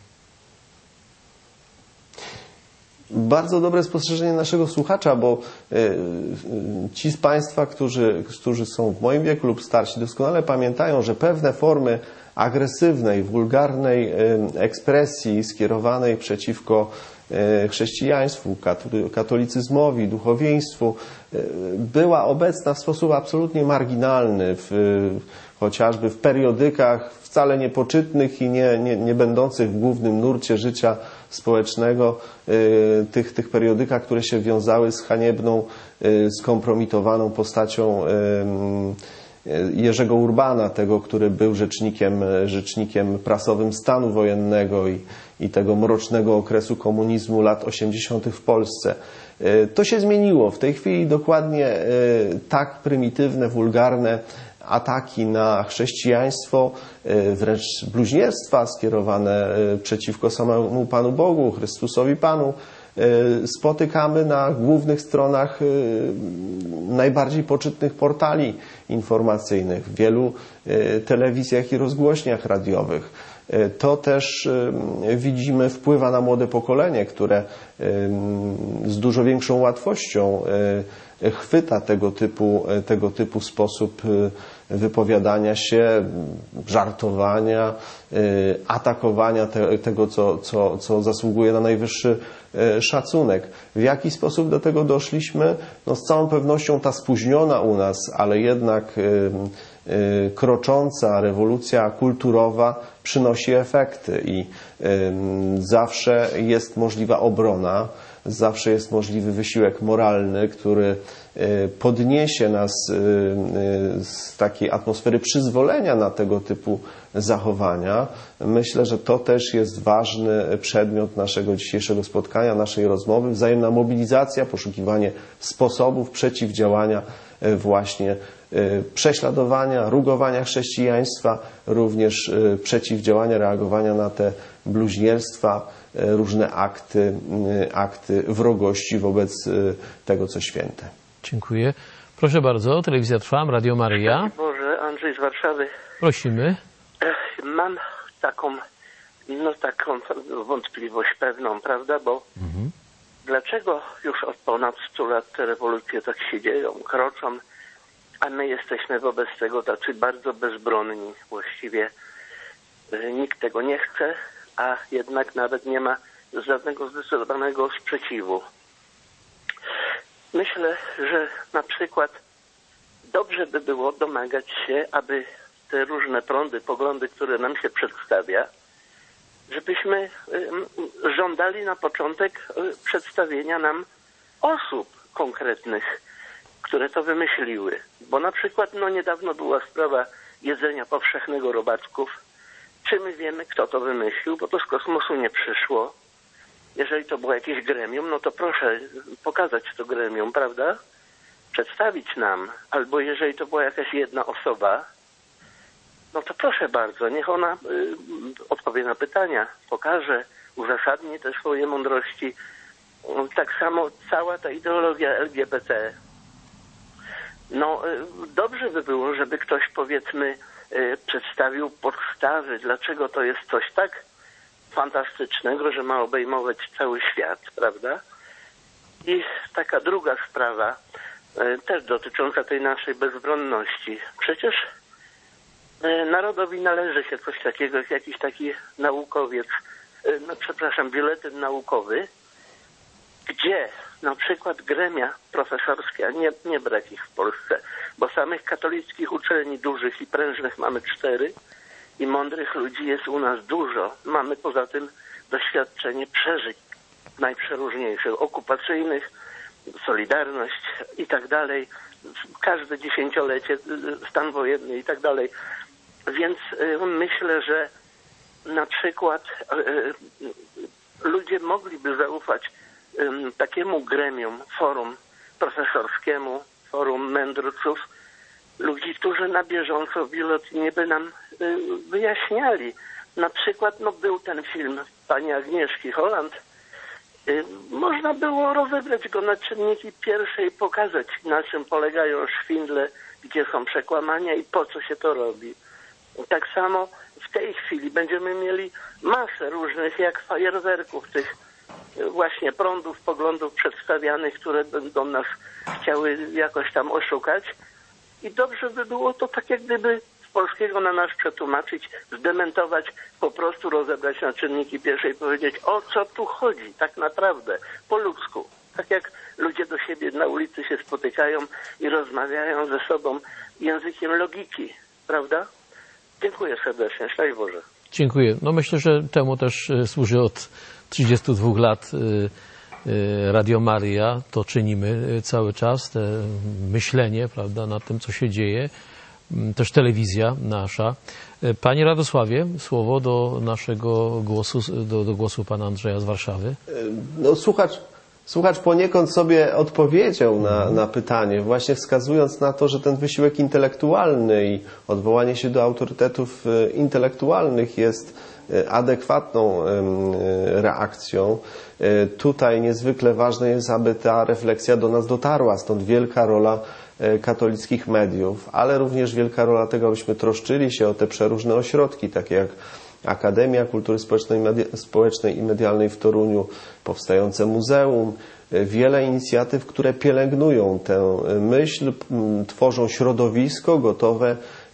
Bardzo dobre spostrzeżenie naszego słuchacza, bo ci z Państwa, którzy, którzy są w moim wieku lub starsi, doskonale pamiętają, że pewne formy agresywnej, wulgarnej ekspresji skierowanej przeciwko chrześcijaństwu, katolicyzmowi, duchowieństwu była obecna w sposób absolutnie marginalny, w, chociażby w periodykach wcale niepoczytnych i nie, nie, nie będących w głównym nurcie życia społecznego, tych, tych periodykach, które się wiązały z haniebną, skompromitowaną postacią Jerzego Urbana, tego, który był rzecznikiem, rzecznikiem prasowym stanu wojennego i, i tego mrocznego okresu komunizmu lat osiemdziesiątych w Polsce. To się zmieniło. W tej chwili dokładnie tak prymitywne, wulgarne ataki na chrześcijaństwo, wręcz bluźnierstwa skierowane przeciwko samemu Panu Bogu, Chrystusowi Panu, spotykamy na głównych stronach najbardziej poczytnych portali informacyjnych, w wielu telewizjach i rozgłośniach radiowych. To też widzimy wpływa na młode pokolenie, które z dużo większą łatwością chwyta tego typu, tego typu sposób wypowiadania się, żartowania, atakowania te, tego, co, co, co zasługuje na najwyższy szacunek. W jaki sposób do tego doszliśmy? No z całą pewnością ta spóźniona u nas, ale jednak krocząca rewolucja kulturowa przynosi efekty i zawsze jest możliwa obrona, zawsze jest możliwy wysiłek moralny, który podniesie nas z takiej atmosfery przyzwolenia na tego typu zachowania. Myślę, że to też jest ważny przedmiot naszego dzisiejszego spotkania, naszej rozmowy. Wzajemna mobilizacja, poszukiwanie sposobów przeciwdziałania właśnie prześladowania, rugowania chrześcijaństwa, również przeciwdziałania, reagowania na te bluźnierstwa, różne akty, akty wrogości wobec tego, co święte. Dziękuję. Proszę bardzo, telewizja Trwam, Radio Maryja. Boże, Andrzej z Warszawy. Prosimy. Mam taką, no taką wątpliwość pewną, prawda, bo mhm. dlaczego już od ponad stu lat te rewolucje tak się dzieją, kroczą, a my jesteśmy wobec tego tacy bardzo bezbronni. Właściwie nikt tego nie chce, a jednak nawet nie ma żadnego zdecydowanego sprzeciwu. Myślę, że na przykład dobrze by było domagać się, aby te różne prądy, poglądy, które nam się przedstawia, żebyśmy żądali na początek przedstawienia nam osób konkretnych, które to wymyśliły. Bo na przykład no niedawno była sprawa jedzenia powszechnego robaczków. Czy my wiemy, kto to wymyślił, bo to z kosmosu nie przyszło. Jeżeli to było jakieś gremium, no to proszę pokazać to gremium, prawda? Przedstawić nam. Albo jeżeli to była jakaś jedna osoba, no to proszę bardzo, niech ona y, odpowie na pytania, pokaże, uzasadni te swoje mądrości. Tak samo cała ta ideologia L G B T. No y, dobrze by było, żeby ktoś, powiedzmy, y, przedstawił podstawy, dlaczego to jest coś tak fantastycznego, że ma obejmować cały świat, prawda? I taka druga sprawa, y, też dotycząca tej naszej bezbronności. Przecież narodowi należy się coś takiego, jak jakiś taki naukowiec, no przepraszam, biuletyn naukowy, gdzie na przykład gremia profesorskie, a nie, nie brak ich w Polsce, bo samych katolickich uczelni dużych i prężnych mamy cztery i mądrych ludzi jest u nas dużo. Mamy poza tym doświadczenie przeżyć najprzeróżniejszych, okupacyjnych, Solidarność i tak dalej, każde dziesięciolecie, stan wojenny i tak dalej. Więc myślę, że na przykład ludzie mogliby zaufać takiemu gremium, forum profesorskiemu, forum mędrców, ludzi, którzy na bieżąco wielokrotnie by nam wyjaśniali. Na przykład no, był ten film pani Agnieszki Holland. Można było rozebrać go na czynniki pierwsze i pokazać, na czym polegają szwindle, gdzie są przekłamania i po co się to robi. Tak samo w tej chwili będziemy mieli masę różnych jak fajerwerków, tych właśnie prądów, poglądów przedstawianych, które będą nas chciały jakoś tam oszukać. I dobrze by było to tak jak gdyby z polskiego na nasz przetłumaczyć, zdementować, po prostu rozebrać na czynniki pierwsze i powiedzieć, o co tu chodzi tak naprawdę, po ludzku. Tak jak ludzie do siebie na ulicy się spotykają i rozmawiają ze sobą językiem logiki, prawda? Dziękuję serdecznie. Szczęść Boże. Dziękuję. No myślę, że temu też służy od trzydziestu dwóch lat Radio Maryja. To czynimy cały czas, te myślenie, prawda, nad tym, co się dzieje. Też telewizja nasza. Panie Radosławie, słowo do naszego głosu, do, do głosu pana Andrzeja z Warszawy. No, słuchacz, słuchacz poniekąd sobie odpowiedział na, na pytanie, właśnie wskazując na to, że ten wysiłek intelektualny i odwołanie się do autorytetów intelektualnych jest adekwatną reakcją. Tutaj niezwykle ważne jest, aby ta refleksja do nas dotarła, stąd wielka rola katolickich mediów, ale również wielka rola tego, abyśmy troszczyli się o te przeróżne ośrodki, takie jak Akademia Kultury Społecznej i Medialnej w Toruniu, powstające muzeum, wiele inicjatyw, które pielęgnują tę myśl, tworzą środowisko gotowe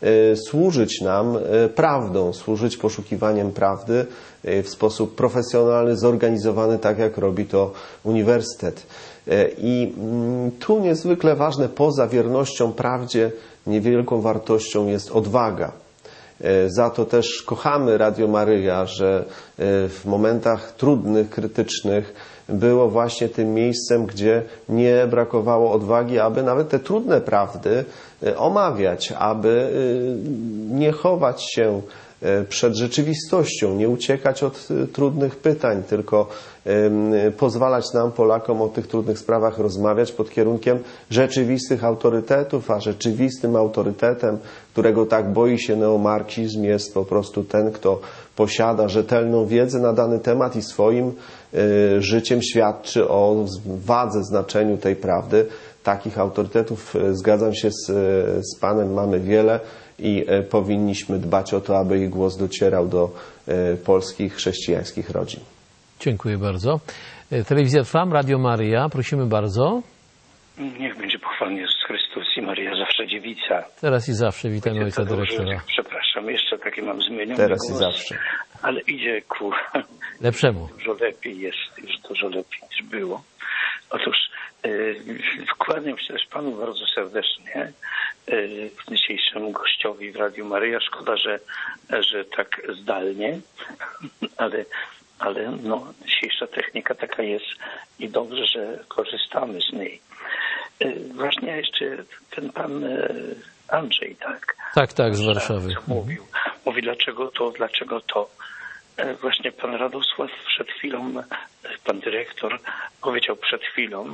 służyć nam prawdą, służyć poszukiwaniem prawdy w sposób profesjonalny, zorganizowany, tak jak robi to uniwersytet. I tu niezwykle ważne, poza wiernością prawdzie, niewielką wartością jest odwaga. Za to też kochamy Radio Maryja, że w momentach trudnych, krytycznych było właśnie tym miejscem, gdzie nie brakowało odwagi, aby nawet te trudne prawdy omawiać, aby nie chować się przed rzeczywistością, nie uciekać od trudnych pytań, tylko pozwalać nam, Polakom, o tych trudnych sprawach rozmawiać pod kierunkiem rzeczywistych autorytetów, a rzeczywistym autorytetem, którego tak boi się neomarksizm, jest po prostu ten, kto posiada rzetelną wiedzę na dany temat i swoim życiem świadczy o wadze, znaczeniu tej prawdy. Takich autorytetów, zgadzam się z, z Panem, mamy wiele i powinniśmy dbać o to, aby ich głos docierał do polskich chrześcijańskich rodzin. Dziękuję bardzo. Telewizja Trwam, Radio Maryja, prosimy bardzo. Niech będzie pochwalony Jezus Chrystus i Maryja zawsze dziewica. Teraz i zawsze, witamy ojca dyrektora. Przepraszam, jeszcze takie mam zmienione. Teraz głos, i zawsze. Ale idzie ku lepszemu. Dużo lepiej jest, już dużo lepiej niż było. Otóż yy, kłaniam się też Panu bardzo serdecznie, yy, dzisiejszemu gościowi w Radiu Maryja. Szkoda, że, że tak zdalnie, ale, ale no, dzisiejsza technika taka jest i dobrze, że korzystamy z niej. Yy, właśnie jeszcze ten Pan yy, Andrzej, tak? Tak, tak, z Warszawy. Mówił, mówi dlaczego to, dlaczego to. Właśnie pan Radosław przed chwilą, pan dyrektor powiedział przed chwilą,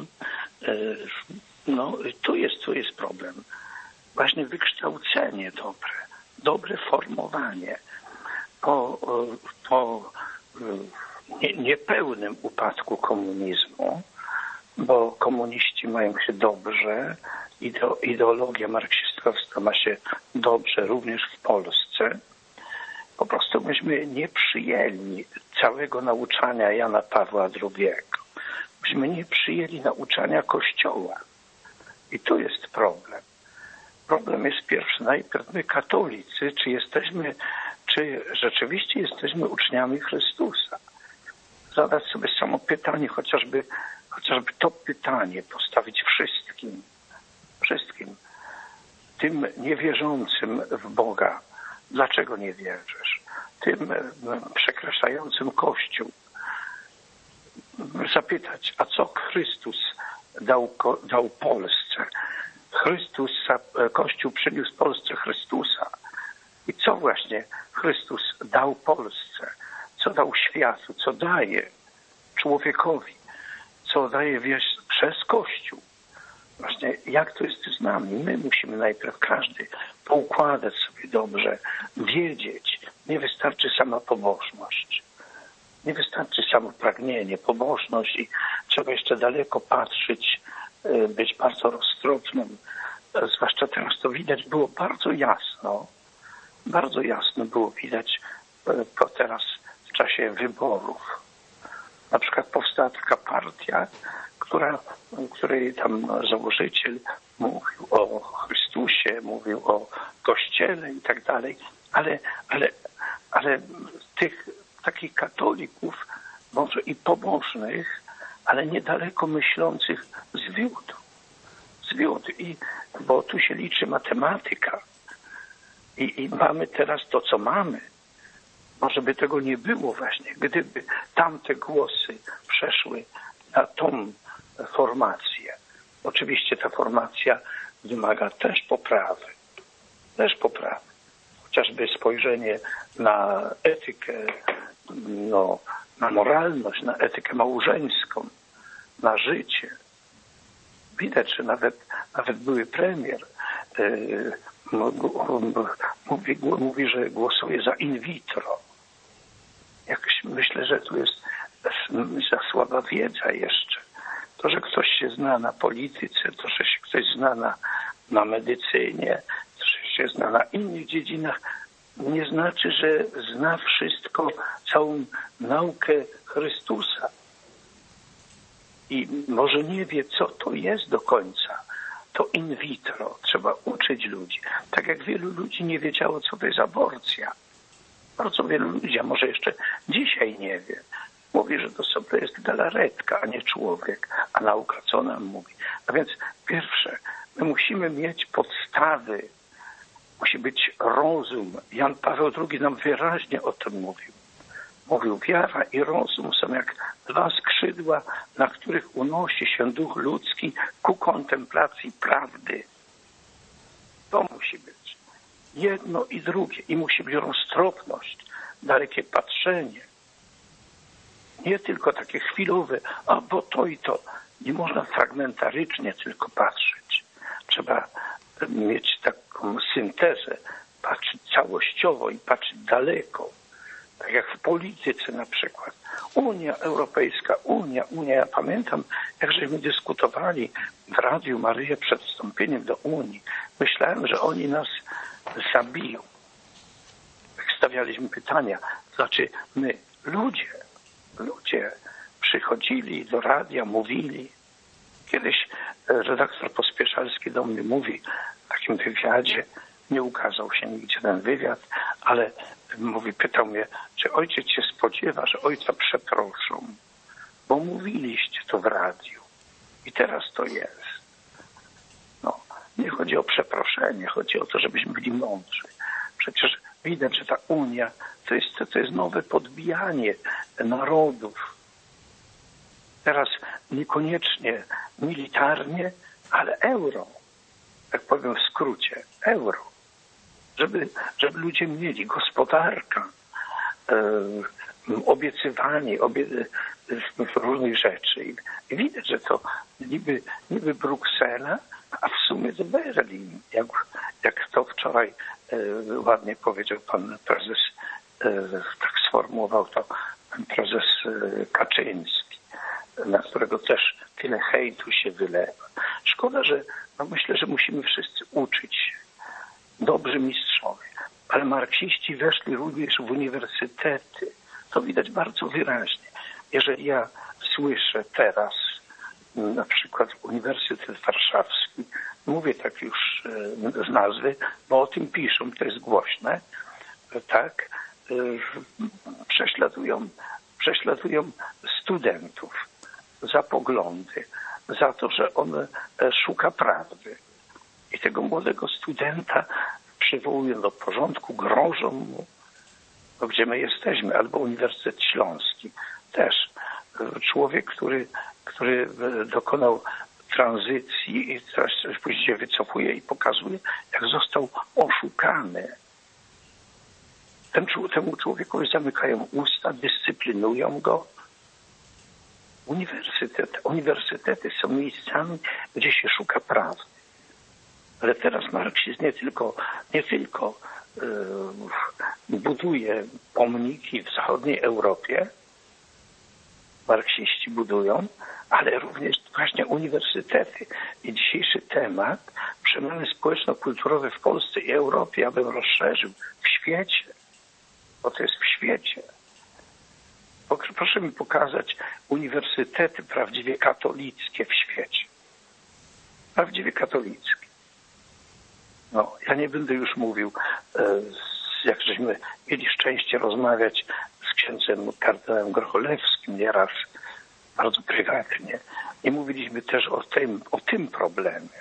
no tu jest, tu jest problem. Właśnie wykształcenie dobre, dobre formowanie po, po nie, niepełnym upadku komunizmu, bo komuniści mają się dobrze, ideologia marksistowska ma się dobrze również w Polsce. Po prostu myśmy nie przyjęli całego nauczania Jana Pawła drugiego. Myśmy nie przyjęli nauczania Kościoła. I tu jest problem. Problem jest pierwszy. Najpierw my katolicy, czy jesteśmy, czy rzeczywiście jesteśmy uczniami Chrystusa? Zadać sobie samo pytanie, chociażby, chociażby to pytanie postawić wszystkim, wszystkim, tym niewierzącym w Boga. Dlaczego nie wierzysz? Tym przekreślającym Kościół. Zapytać, a co Chrystus dał, dał Polsce? Chrystus, Kościół przyniósł Polsce Chrystusa. I co właśnie Chrystus dał Polsce? Co dał światu? Co daje człowiekowi? Co daje wieść przez Kościół? Właśnie jak to jest z nami? My musimy najpierw każdy poukładać sobie dobrze, wiedzieć. Nie wystarczy sama pobożność. Nie wystarczy samo pragnienie, pobożność i trzeba jeszcze daleko patrzeć, być bardzo roztropnym. Zwłaszcza teraz to widać było bardzo jasno. Bardzo jasno było widać po teraz w czasie wyborów. Na przykład powstała taka partia, która, której tam założyciel mówił o Chrystusie, mówił o Kościele i tak dalej, ale, ale, ale tych takich katolików, może i pobożnych, ale niedaleko myślących zwiódł. Zwiódł. I, bo tu się liczy matematyka. I, I mamy teraz to, co mamy. Może by tego nie było właśnie, gdyby tamte głosy przeszły na tą formację. Oczywiście ta formacja wymaga też poprawy. Też poprawy. Chociażby spojrzenie na etykę, no, na moralność, na etykę małżeńską, na życie. Widać, że nawet, nawet były premier yy, mówi, mówi, że głosuje za in vitro. Jakoś myślę, że tu jest za słaba wiedza jeszcze. To, że ktoś się zna na polityce, to, że się ktoś zna na, na medycynie, to, że się zna na innych dziedzinach, nie znaczy, że zna wszystko, całą naukę Chrystusa. I może nie wie, co to jest do końca to in vitro. Trzeba uczyć ludzi. Tak jak wielu ludzi nie wiedziało, co to jest aborcja. Bardzo wielu ludzi, a może jeszcze dzisiaj nie wie. Mówi, że to sobie jest galaretka, a nie człowiek. A nauka co nam mówi? A więc pierwsze, my musimy mieć podstawy. Musi być rozum. Jan Paweł drugi nam wyraźnie o tym mówił. Mówił, wiara i rozum są jak dwa skrzydła, na których unosi się duch ludzki ku kontemplacji prawdy. To musi być. Jedno i drugie. I musi być roztropność, dalekie patrzenie. Nie tylko takie chwilowe, a bo to i to. Nie można fragmentarycznie tylko patrzeć. Trzeba mieć taką syntezę, patrzeć całościowo i patrzeć daleko. Tak jak w polityce na przykład. Unia Europejska, Unia, Unia. Ja pamiętam, jak żeśmy dyskutowali w Radiu Maryja przed wstąpieniem do Unii. Myślałem, że oni nas zabiją. Jak stawialiśmy pytania, znaczy my, ludzie, ludzie przychodzili do radia, mówili. Kiedyś redaktor Pospieszalski do mnie mówi w takim wywiadzie, nie ukazał się nigdzie ten wywiad, ale mówi, pytał mnie, czy ojciec się spodziewa, że ojca przeproszą, bo mówiliście to w radiu i teraz to jest. No, nie chodzi o przeproszenie, chodzi o to, żebyśmy byli mądrzy. Przecież widać, że ta Unia to jest, to jest nowe podbijanie narodów. Teraz niekoniecznie militarnie, ale euro. Tak powiem w skrócie, euro. Żeby, żeby ludzie mieli gospodarka, e, obiecywanie obie, różnych rzeczy. I, I widać, że to niby, niby Bruksela, a w sumie to Berlin. Jak, jak to wczoraj e, ładnie powiedział pan prezes, e, tak sformułował to pan prezes e, Kaczyński, na którego też tyle hejtu się wylewa. Szkoda, że no myślę, że musimy wszyscy uczyć się. Dobrzy mistrzowie. Ale marksiści weszli również w uniwersytety. To widać bardzo wyraźnie. Jeżeli ja słyszę teraz na przykład Uniwersytet Warszawski, mówię tak już z nazwy, bo o tym piszą, to jest głośne, tak, prześladują, prześladują studentów za poglądy, za to, że on szuka prawdy. I tego młodego studenta przywołują do porządku, grożą mu, no, gdzie my jesteśmy, albo Uniwersytet Śląski. Też człowiek, który, który dokonał tranzycji i teraz później się wycofuje i pokazuje, jak został oszukany. Temu, temu człowiekowi zamykają usta, dyscyplinują go. Uniwersytet, uniwersytety są miejscami, gdzie się szuka prawdy. Ale teraz marksizm nie tylko, nie tylko yy, buduje pomniki w zachodniej Europie, marksiści budują, ale również właśnie uniwersytety. I dzisiejszy temat, przemiany społeczno-kulturowe w Polsce i Europie, ja bym rozszerzył w świecie, bo to jest w świecie. Proszę mi pokazać uniwersytety prawdziwie katolickie w świecie. Prawdziwie katolickie. No, ja nie będę już mówił, jak żeśmy mieli szczęście rozmawiać z księdzem kardynałem Grocholewskim nieraz, bardzo prywatnie. I mówiliśmy też o tym, o tym problemie.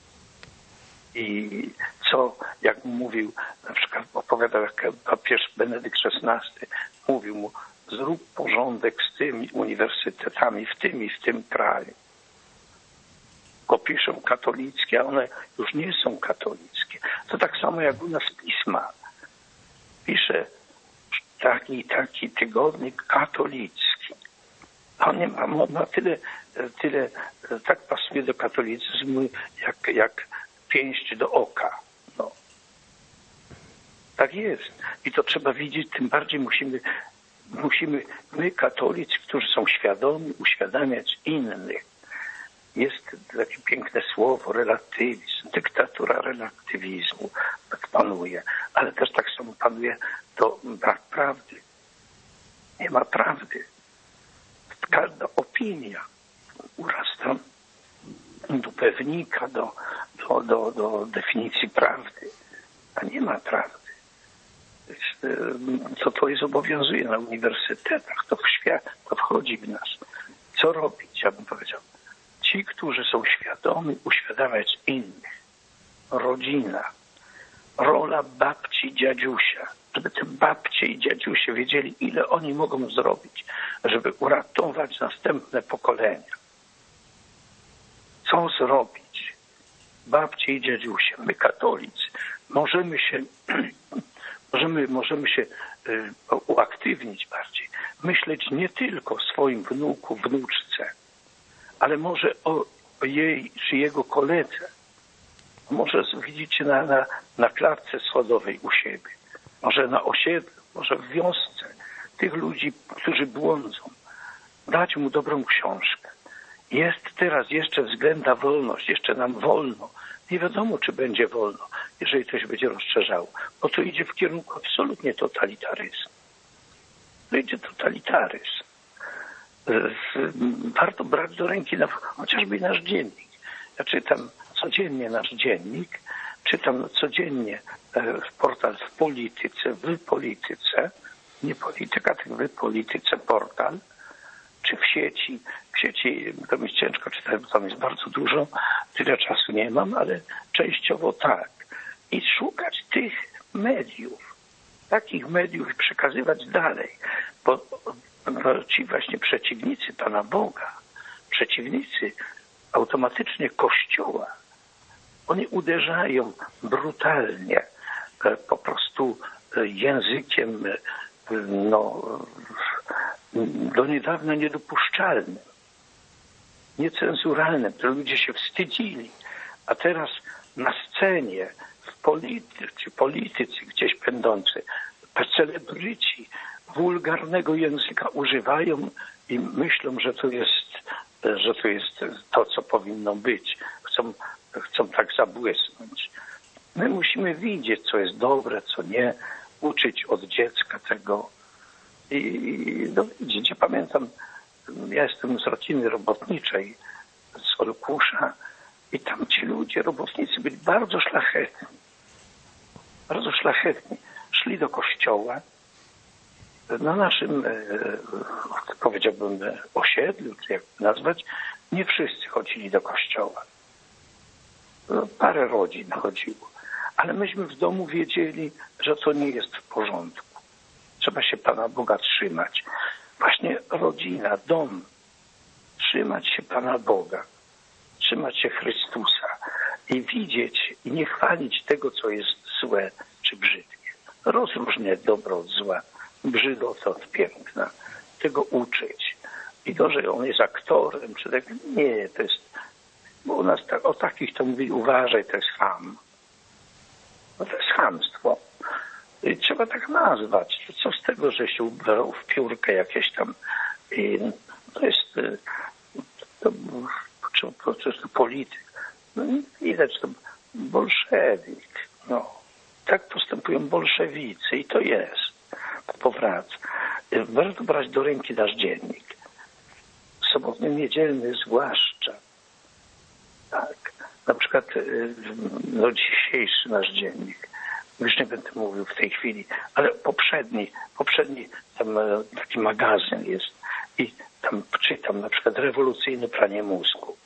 I co, jak mówił, na przykład opowiadał, jak papież Benedykt szesnasty mówił mu, zrób porządek z tymi uniwersytetami w tym i w tym kraju. Go piszą katolickie, a one już nie są katolickie. To tak samo jak u nas pisma. Pisze taki taki tygodnik katolicki. On nie ma, ma tyle, tyle, tak pasuje do katolicyzmu, jak, jak pięść do oka. No. Tak jest. I to trzeba widzieć, tym bardziej musimy, musimy my, katolicy, którzy są świadomi, uświadamiać innych. Jest takie piękne słowo, relatywizm, dyktatura relatywizmu tak panuje, ale też tak samo panuje to brak prawdy. Nie ma prawdy. Każda opinia urasta do pewnika, do, do, do, do definicji prawdy, a nie ma prawdy. To, to jest obowiązuje na uniwersytetach, to, w świat, to wchodzi w nas. Co robić, ja bym powiedział. Ci, którzy są świadomi, uświadamiać innych. Rodzina. Rola babci i dziadziusia. Żeby te babcie i dziadziusie wiedzieli, ile oni mogą zrobić, żeby uratować następne pokolenia. Co zrobić? Babcie i dziadziusie, my katolicy, możemy się, możemy, możemy się uaktywnić bardziej. Myśleć nie tylko o swoim wnuku, wnuczce, ale może o jej czy jego koledze. Może widzicie na, na, na klatce schodowej u siebie, może na osiedlu, może w wiosce tych ludzi, którzy błądzą. Dać mu dobrą książkę. Jest teraz jeszcze względna wolność, jeszcze nam wolno. Nie wiadomo, czy będzie wolno, jeżeli to się będzie rozszerzało, bo to idzie w kierunku absolutnie totalitaryzmu. To idzie totalitaryzm. Warto brać do ręki na, chociażby nasz dziennik. Ja czytam codziennie nasz dziennik, czytam codziennie portal w polityce, w polityce, nie polityka, tylko w polityce portal, czy w sieci. W sieci to mi ciężko czytać, bo tam jest bardzo dużo, tyle czasu nie mam, ale częściowo tak. I szukać tych mediów, takich mediów i przekazywać dalej, bo, bo ci właśnie przeciwnicy Pana Boga, przeciwnicy automatycznie Kościoła, oni uderzają brutalnie, po prostu językiem no, do niedawna niedopuszczalnym, niecenzuralnym. To ludzie się wstydzili, a teraz na scenie, w polityce, politycy gdzieś będący, celebryci wulgarnego języka używają i myślą, że to jest, że to jest to, co powinno być. Chcą, chcą tak zabłysnąć. My musimy widzieć, co jest dobre, co nie, uczyć od dziecka tego. I no, widzicie, pamiętam, ja jestem z rodziny robotniczej, z Olkusza, i tam ci ludzie, robotnicy, byli bardzo szlachetni. Bardzo szlachetni. Szli do kościoła. Na naszym, powiedziałbym, osiedlu, czy jak nazwać, nie wszyscy chodzili do kościoła. No, parę rodzin chodziło. Ale myśmy w domu wiedzieli, że to nie jest w porządku. Trzeba się Pana Boga trzymać. Właśnie rodzina, dom. Trzymać się Pana Boga. Trzymać się Chrystusa. I widzieć i nie chwalić tego, co jest złe czy brzydkie. Rozróżniać dobro od zła, brzydotę od piękna. Tego uczyć. I to, że on jest aktorem, czy tak, nie, to jest, bo u nas tak, o takich to mówi, uważaj, to jest cham. No to jest chamstwo. I trzeba tak nazwać. Co z tego, że się ubrał w piórkę jakieś tam. I to jest to, to, to, to jest polityk. No widać, to bolszewik. No. Tak postępują bolszewicy i to jest. Powraca. Warto brać do ręki nasz dziennik. Sobotny, niedzielny zwłaszcza. Tak. Na przykład no, dzisiejszy nasz dziennik. Już nie będę mówił w tej chwili, ale poprzedni, poprzedni tam taki magazyn jest i tam czytam na przykład Rewolucyjny pranie mózgu.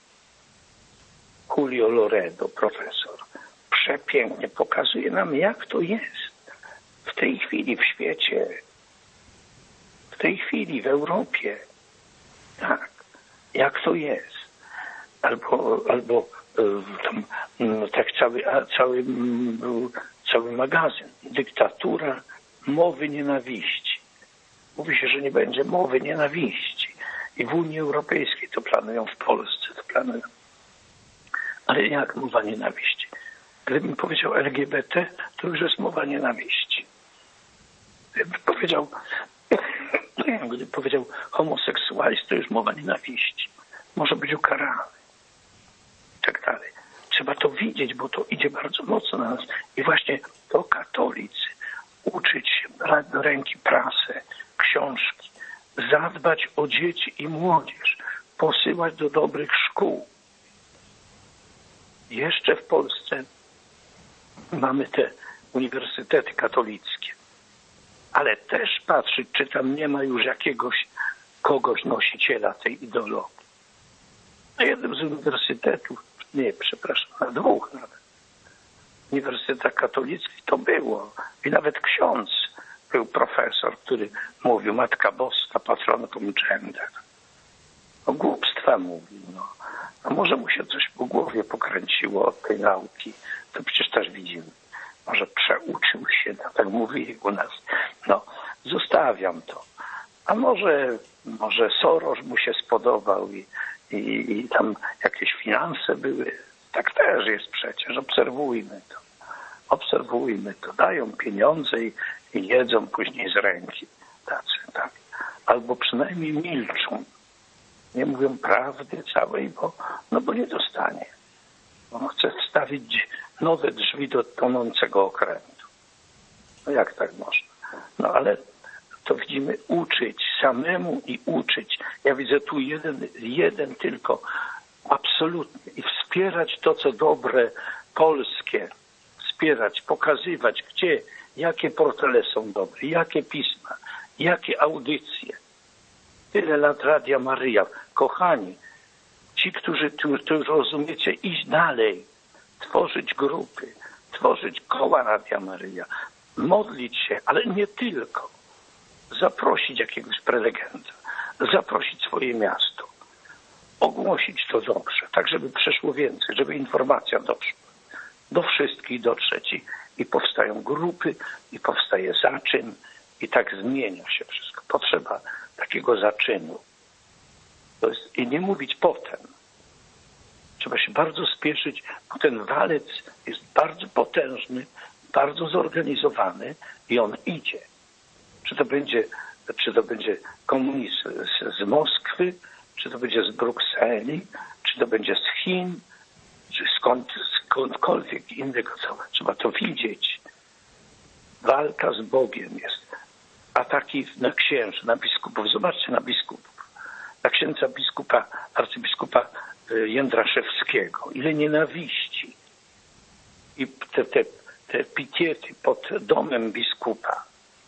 Julio Loredo, profesor, przepięknie pokazuje nam, jak to jest w tej chwili w świecie, w tej chwili w Europie. Tak, jak to jest. Albo, albo tam tak cały, cały był cały magazyn. Dyktatura mowy nienawiści. Mówi się, że nie będzie mowy nienawiści. I w Unii Europejskiej to planują, w Polsce to planują. Ale jak mowa nienawiści? Gdybym powiedział L G B T, to już jest mowa nienawiści. Gdybym powiedział, gdybym powiedział homoseksualizm, to już mowa nienawiści. Może być ukarany. I tak dalej. Trzeba to widzieć, bo to idzie bardzo mocno na nas. I właśnie to katolicy uczyć się, brać do ręki prasę, książki, zadbać o dzieci i młodzież, posyłać do dobrych szkół. Jeszcze w Polsce mamy te uniwersytety katolickie, ale też patrzeć, czy tam nie ma już jakiegoś kogoś nosiciela tej ideologii. Na jednym z uniwersytetów, nie, przepraszam, na dwóch nawet, uniwersytetach katolickich to było. I nawet ksiądz był profesor, który mówił Matka Boska, patronką gender. O głupstwa mówił, no. A może mu się coś po głowie pokręciło od tej nauki. To przecież też widzimy. Może przeuczył się, tak mówili u nas. No, zostawiam to. A może, może Soros mu się spodobał i, i, i tam jakieś finanse były. Tak też jest przecież. Obserwujmy to. Obserwujmy to. Dają pieniądze i, i jedzą później z ręki. Tacy, tak. Albo przynajmniej milczą. Nie mówią prawdy całej, bo, no bo nie dostanie. On chce wstawić nowe drzwi do tonącego okrętu. No jak tak można? No ale to widzimy uczyć samemu i uczyć. Ja widzę tu jeden, jeden tylko absolutnie i wspierać to, co dobre, polskie. Wspierać, pokazywać, gdzie, jakie portale są dobre, jakie pisma, jakie audycje. Tyle lat Radia Maryja. Kochani, ci, którzy, którzy rozumiecie, iść dalej, tworzyć grupy, tworzyć koła Radia Maryja, modlić się, ale nie tylko. Zaprosić jakiegoś prelegenta, zaprosić swoje miasto, ogłosić to dobrze, tak żeby przeszło więcej, żeby informacja doszła. Do wszystkich dotrzeć i, i powstają grupy, i powstaje zaczyn, i tak zmienia się wszystko. Potrzeba takiego zaczynu. To jest, i nie mówić potem. Trzeba się bardzo spieszyć, bo ten walec jest bardzo potężny, bardzo zorganizowany i on idzie. Czy to będzie, czy to będzie komunizm z, z Moskwy, czy to będzie z Brukseli, czy to będzie z Chin, czy skąd, skądkolwiek innego. Trzeba to widzieć. Walka z Bogiem jest. Ataki na księży, na biskupów. Zobaczcie na biskupów. Na księdza biskupa, arcybiskupa Jędraszewskiego. Ile nienawiści. I te, te, te pikiety pod domem biskupa.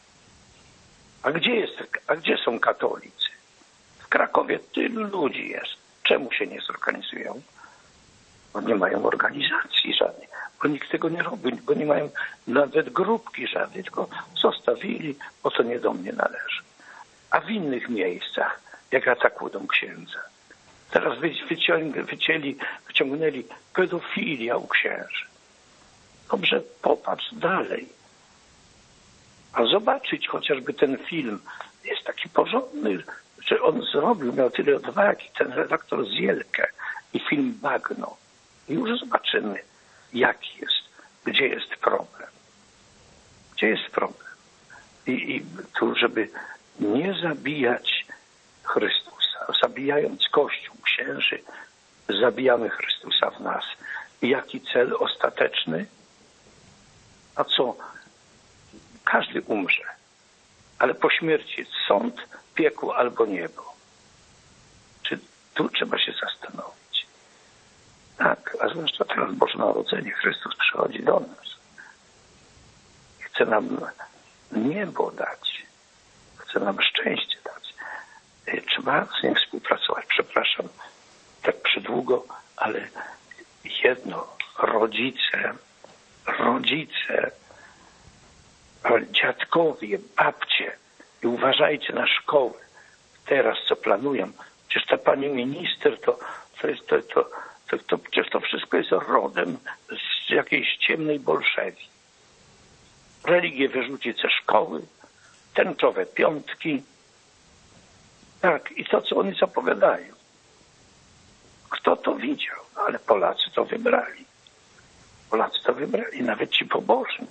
A gdzie jest, a gdzie są katolicy? W Krakowie tylu ludzi jest. Czemu się nie zorganizują? Bo nie mają organizacji żadnej. Bo nikt tego nie robi, bo nie mają nawet grupki żadnej, tylko zostawili, bo to nie do mnie należy. A w innych miejscach, jak atakują księdza. Teraz wyciąg- wycięli, wyciągnęli pedofilia u księży. Dobrze, popatrz dalej. A zobaczyć chociażby ten film jest taki porządny, że on zrobił, miał tyle odwagi, ten redaktor Zielkę i film Bagno. I już zobaczymy, jaki jest, gdzie jest problem. Gdzie jest problem? I, i tu, żeby nie zabijać Chrystusa, zabijając Kościół, księży, zabijamy Chrystusa w nas. I jaki cel ostateczny? A co? Każdy umrze, ale po śmierci jest sąd, piekło albo niebo. Czy tu trzeba się zastanowić? Tak, a zwłaszcza teraz Boże Narodzenie, Chrystus przychodzi do nas. Chce nam niebo dać. Chce nam szczęście dać. Trzeba z nim współpracować. Przepraszam, tak przydługo, ale jedno, rodzice, rodzice, dziadkowie, babcie i uważajcie na szkoły. Teraz co planują. Przecież ta pani minister to, to jest to, to, to, to przecież to wszystko jest rodem z jakiejś ciemnej bolszewi. Religię wyrzucić ze szkoły, tęczowe piątki. Tak, i to co oni zapowiadają. Kto to widział? Ale Polacy to wybrali. Polacy to wybrali, nawet ci pobożni.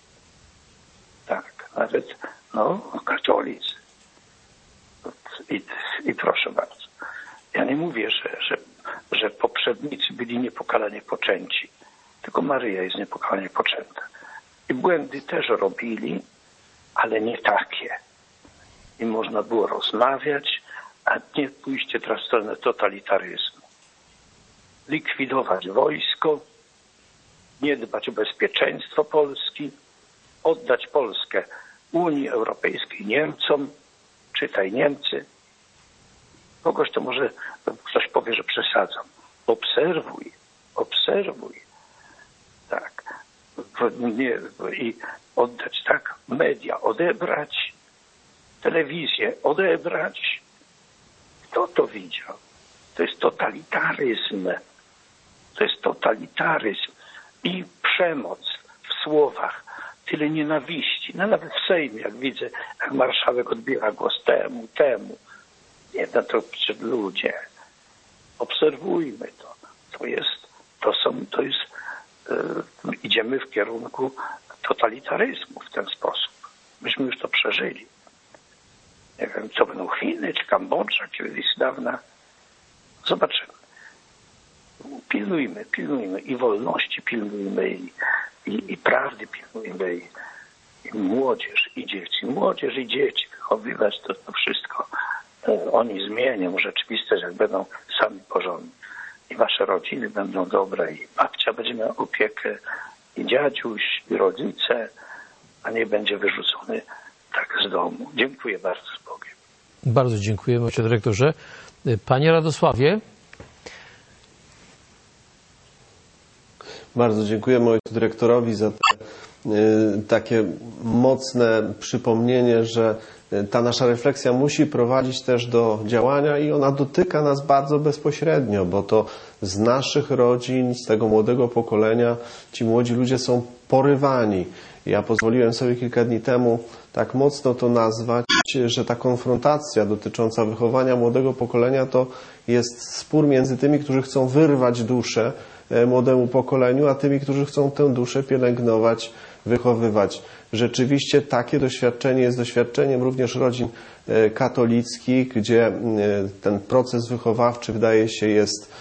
Tak, nawet no, katolicy. I, I proszę bardzo. Ja nie mówię, że, że, że poprzednicy byli niepokalanie poczęci, tylko Maryja jest niepokalanie poczęta. I błędy też robili, ale nie takie. I można było rozmawiać, a nie pójście teraz w stronę totalitaryzmu. Likwidować wojsko, nie dbać o bezpieczeństwo Polski, oddać Polskę Unii Europejskiej, Niemcom, czytaj Niemcy. Kogoś to może ktoś powie, że przesadzam. Obserwuj, obserwuj. Tak. Nie, i oddać, tak, media odebrać, telewizję odebrać. Kto to widział? To jest totalitaryzm. To jest totalitaryzm i przemoc w słowach. Tyle nienawiści. No nawet w Sejmie, jak widzę, jak marszałek odbiera głos temu, temu. Nie, no to przed ludzie. Obserwujmy to. To jest, to są, to jest, yy, idziemy w kierunku totalitaryzmu w ten sposób. Myśmy już to przeżyli. Nie wiem, co będą Chiny czy Kambodża kiedyś dawna. Zobaczymy. Pilnujmy, pilnujmy i wolności pilnujmy i, i, i prawdy pilnujmy i, i młodzież i dzieci. Młodzież i dzieci wychowywać to, to wszystko. Oni zmienią rzeczywistość, jak będą sami porządni. I wasze rodziny będą dobre, i babcia będzie miała opiekę, i dziadziuś, i rodzice, a nie będzie wyrzucony tak z domu. Dziękuję bardzo, z Bogiem. Bardzo dziękujemy, ojcze dyrektorze. Panie Radosławie. Bardzo dziękujemy ojcu dyrektorowi za te, y, takie mocne przypomnienie, że ta nasza refleksja musi prowadzić też do działania i ona dotyka nas bardzo bezpośrednio, bo to z naszych rodzin, z tego młodego pokolenia ci młodzi ludzie są porywani. Ja pozwoliłem sobie kilka dni temu tak mocno to nazwać, że ta konfrontacja dotycząca wychowania młodego pokolenia to jest spór między tymi, którzy chcą wyrwać duszę młodemu pokoleniu, a tymi, którzy chcą tę duszę pielęgnować, wychowywać. Rzeczywiście takie doświadczenie jest doświadczeniem również rodzin katolickich, gdzie ten proces wychowawczy, wydaje się, jest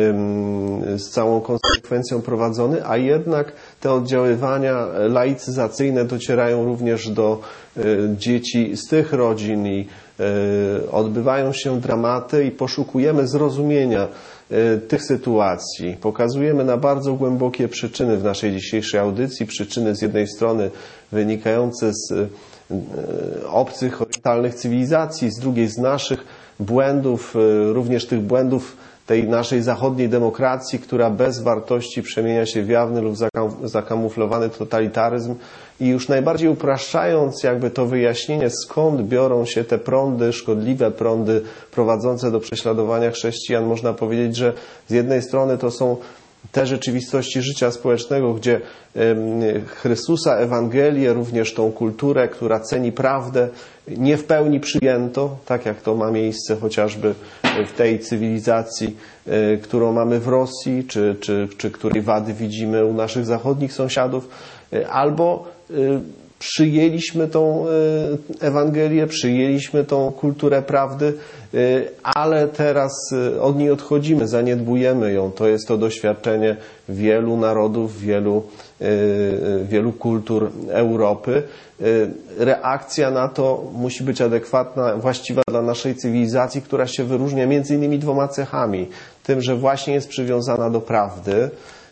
z całą konsekwencją prowadzony, a jednak te oddziaływania laicyzacyjne docierają również do dzieci z tych rodzin i odbywają się dramaty i poszukujemy zrozumienia tych sytuacji. Pokazujemy na bardzo głębokie przyczyny w naszej dzisiejszej audycji. Przyczyny z jednej strony wynikające z obcych, orientalnych cywilizacji, z drugiej z naszych błędów, również tych błędów tej naszej zachodniej demokracji, która bez wartości przemienia się w jawny lub zakamuflowany totalitaryzm. I już najbardziej upraszczając jakby to wyjaśnienie, skąd biorą się te prądy, szkodliwe prądy prowadzące do prześladowania chrześcijan, można powiedzieć, że z jednej strony to są te rzeczywistości życia społecznego, gdzie Chrystusa, Ewangelię, również tą kulturę, która ceni prawdę, nie w pełni przyjęto, tak jak to ma miejsce chociażby w tej cywilizacji, którą mamy w Rosji, czy, czy, czy której wady widzimy u naszych zachodnich sąsiadów, albo przyjęliśmy tą Ewangelię, przyjęliśmy tą kulturę prawdy, ale teraz od niej odchodzimy, zaniedbujemy ją. To jest to doświadczenie wielu narodów, wielu, wielu kultur Europy. Reakcja na to musi być adekwatna, właściwa dla naszej cywilizacji, która się wyróżnia między innymi dwoma cechami. Tym, że właśnie jest przywiązana do prawdy,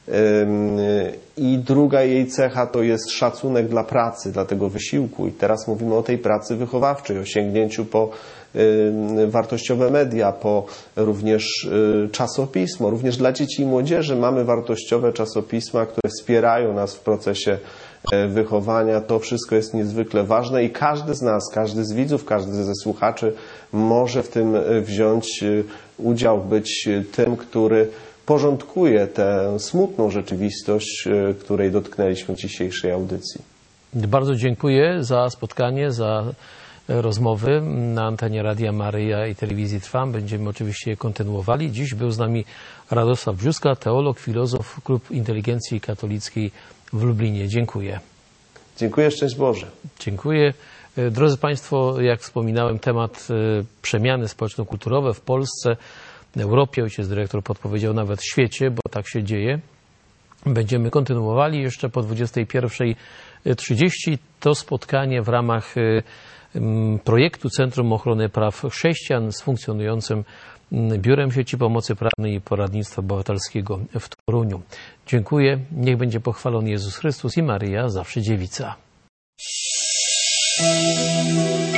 i druga jej cecha to jest szacunek dla pracy, dla tego wysiłku. I teraz mówimy o tej pracy wychowawczej, o sięgnięciu po wartościowe media, po również czasopismo. Również dla dzieci i młodzieży mamy wartościowe czasopisma, które wspierają nas w procesie wychowania. To wszystko jest niezwykle ważne i każdy z nas, każdy z widzów, każdy ze słuchaczy może w tym wziąć udział, być tym, który porządkuje tę smutną rzeczywistość, której dotknęliśmy w dzisiejszej audycji. Bardzo dziękuję za spotkanie, za rozmowy na antenie Radia Maryja i Telewizji Trwam. Będziemy oczywiście je kontynuowali. Dziś był z nami Radosław Brzóska, teolog, filozof, Klub Inteligencji Katolickiej w Lublinie. Dziękuję. Dziękuję, szczęść Boże. Dziękuję. Drodzy Państwo, jak wspominałem, temat przemiany społeczno-kulturowe w Polsce, w Europie, ojciec dyrektor podpowiedział nawet w świecie, bo tak się dzieje. Będziemy kontynuowali jeszcze po dwudziestej pierwszej trzydzieści to spotkanie w ramach projektu Centrum Ochrony Praw Chrześcijan z funkcjonującym Biurem Sieci Pomocy Prawnej i Poradnictwa Obywatelskiego w Toruniu. Dziękuję. Niech będzie pochwalony Jezus Chrystus i Maryja, zawsze dziewica.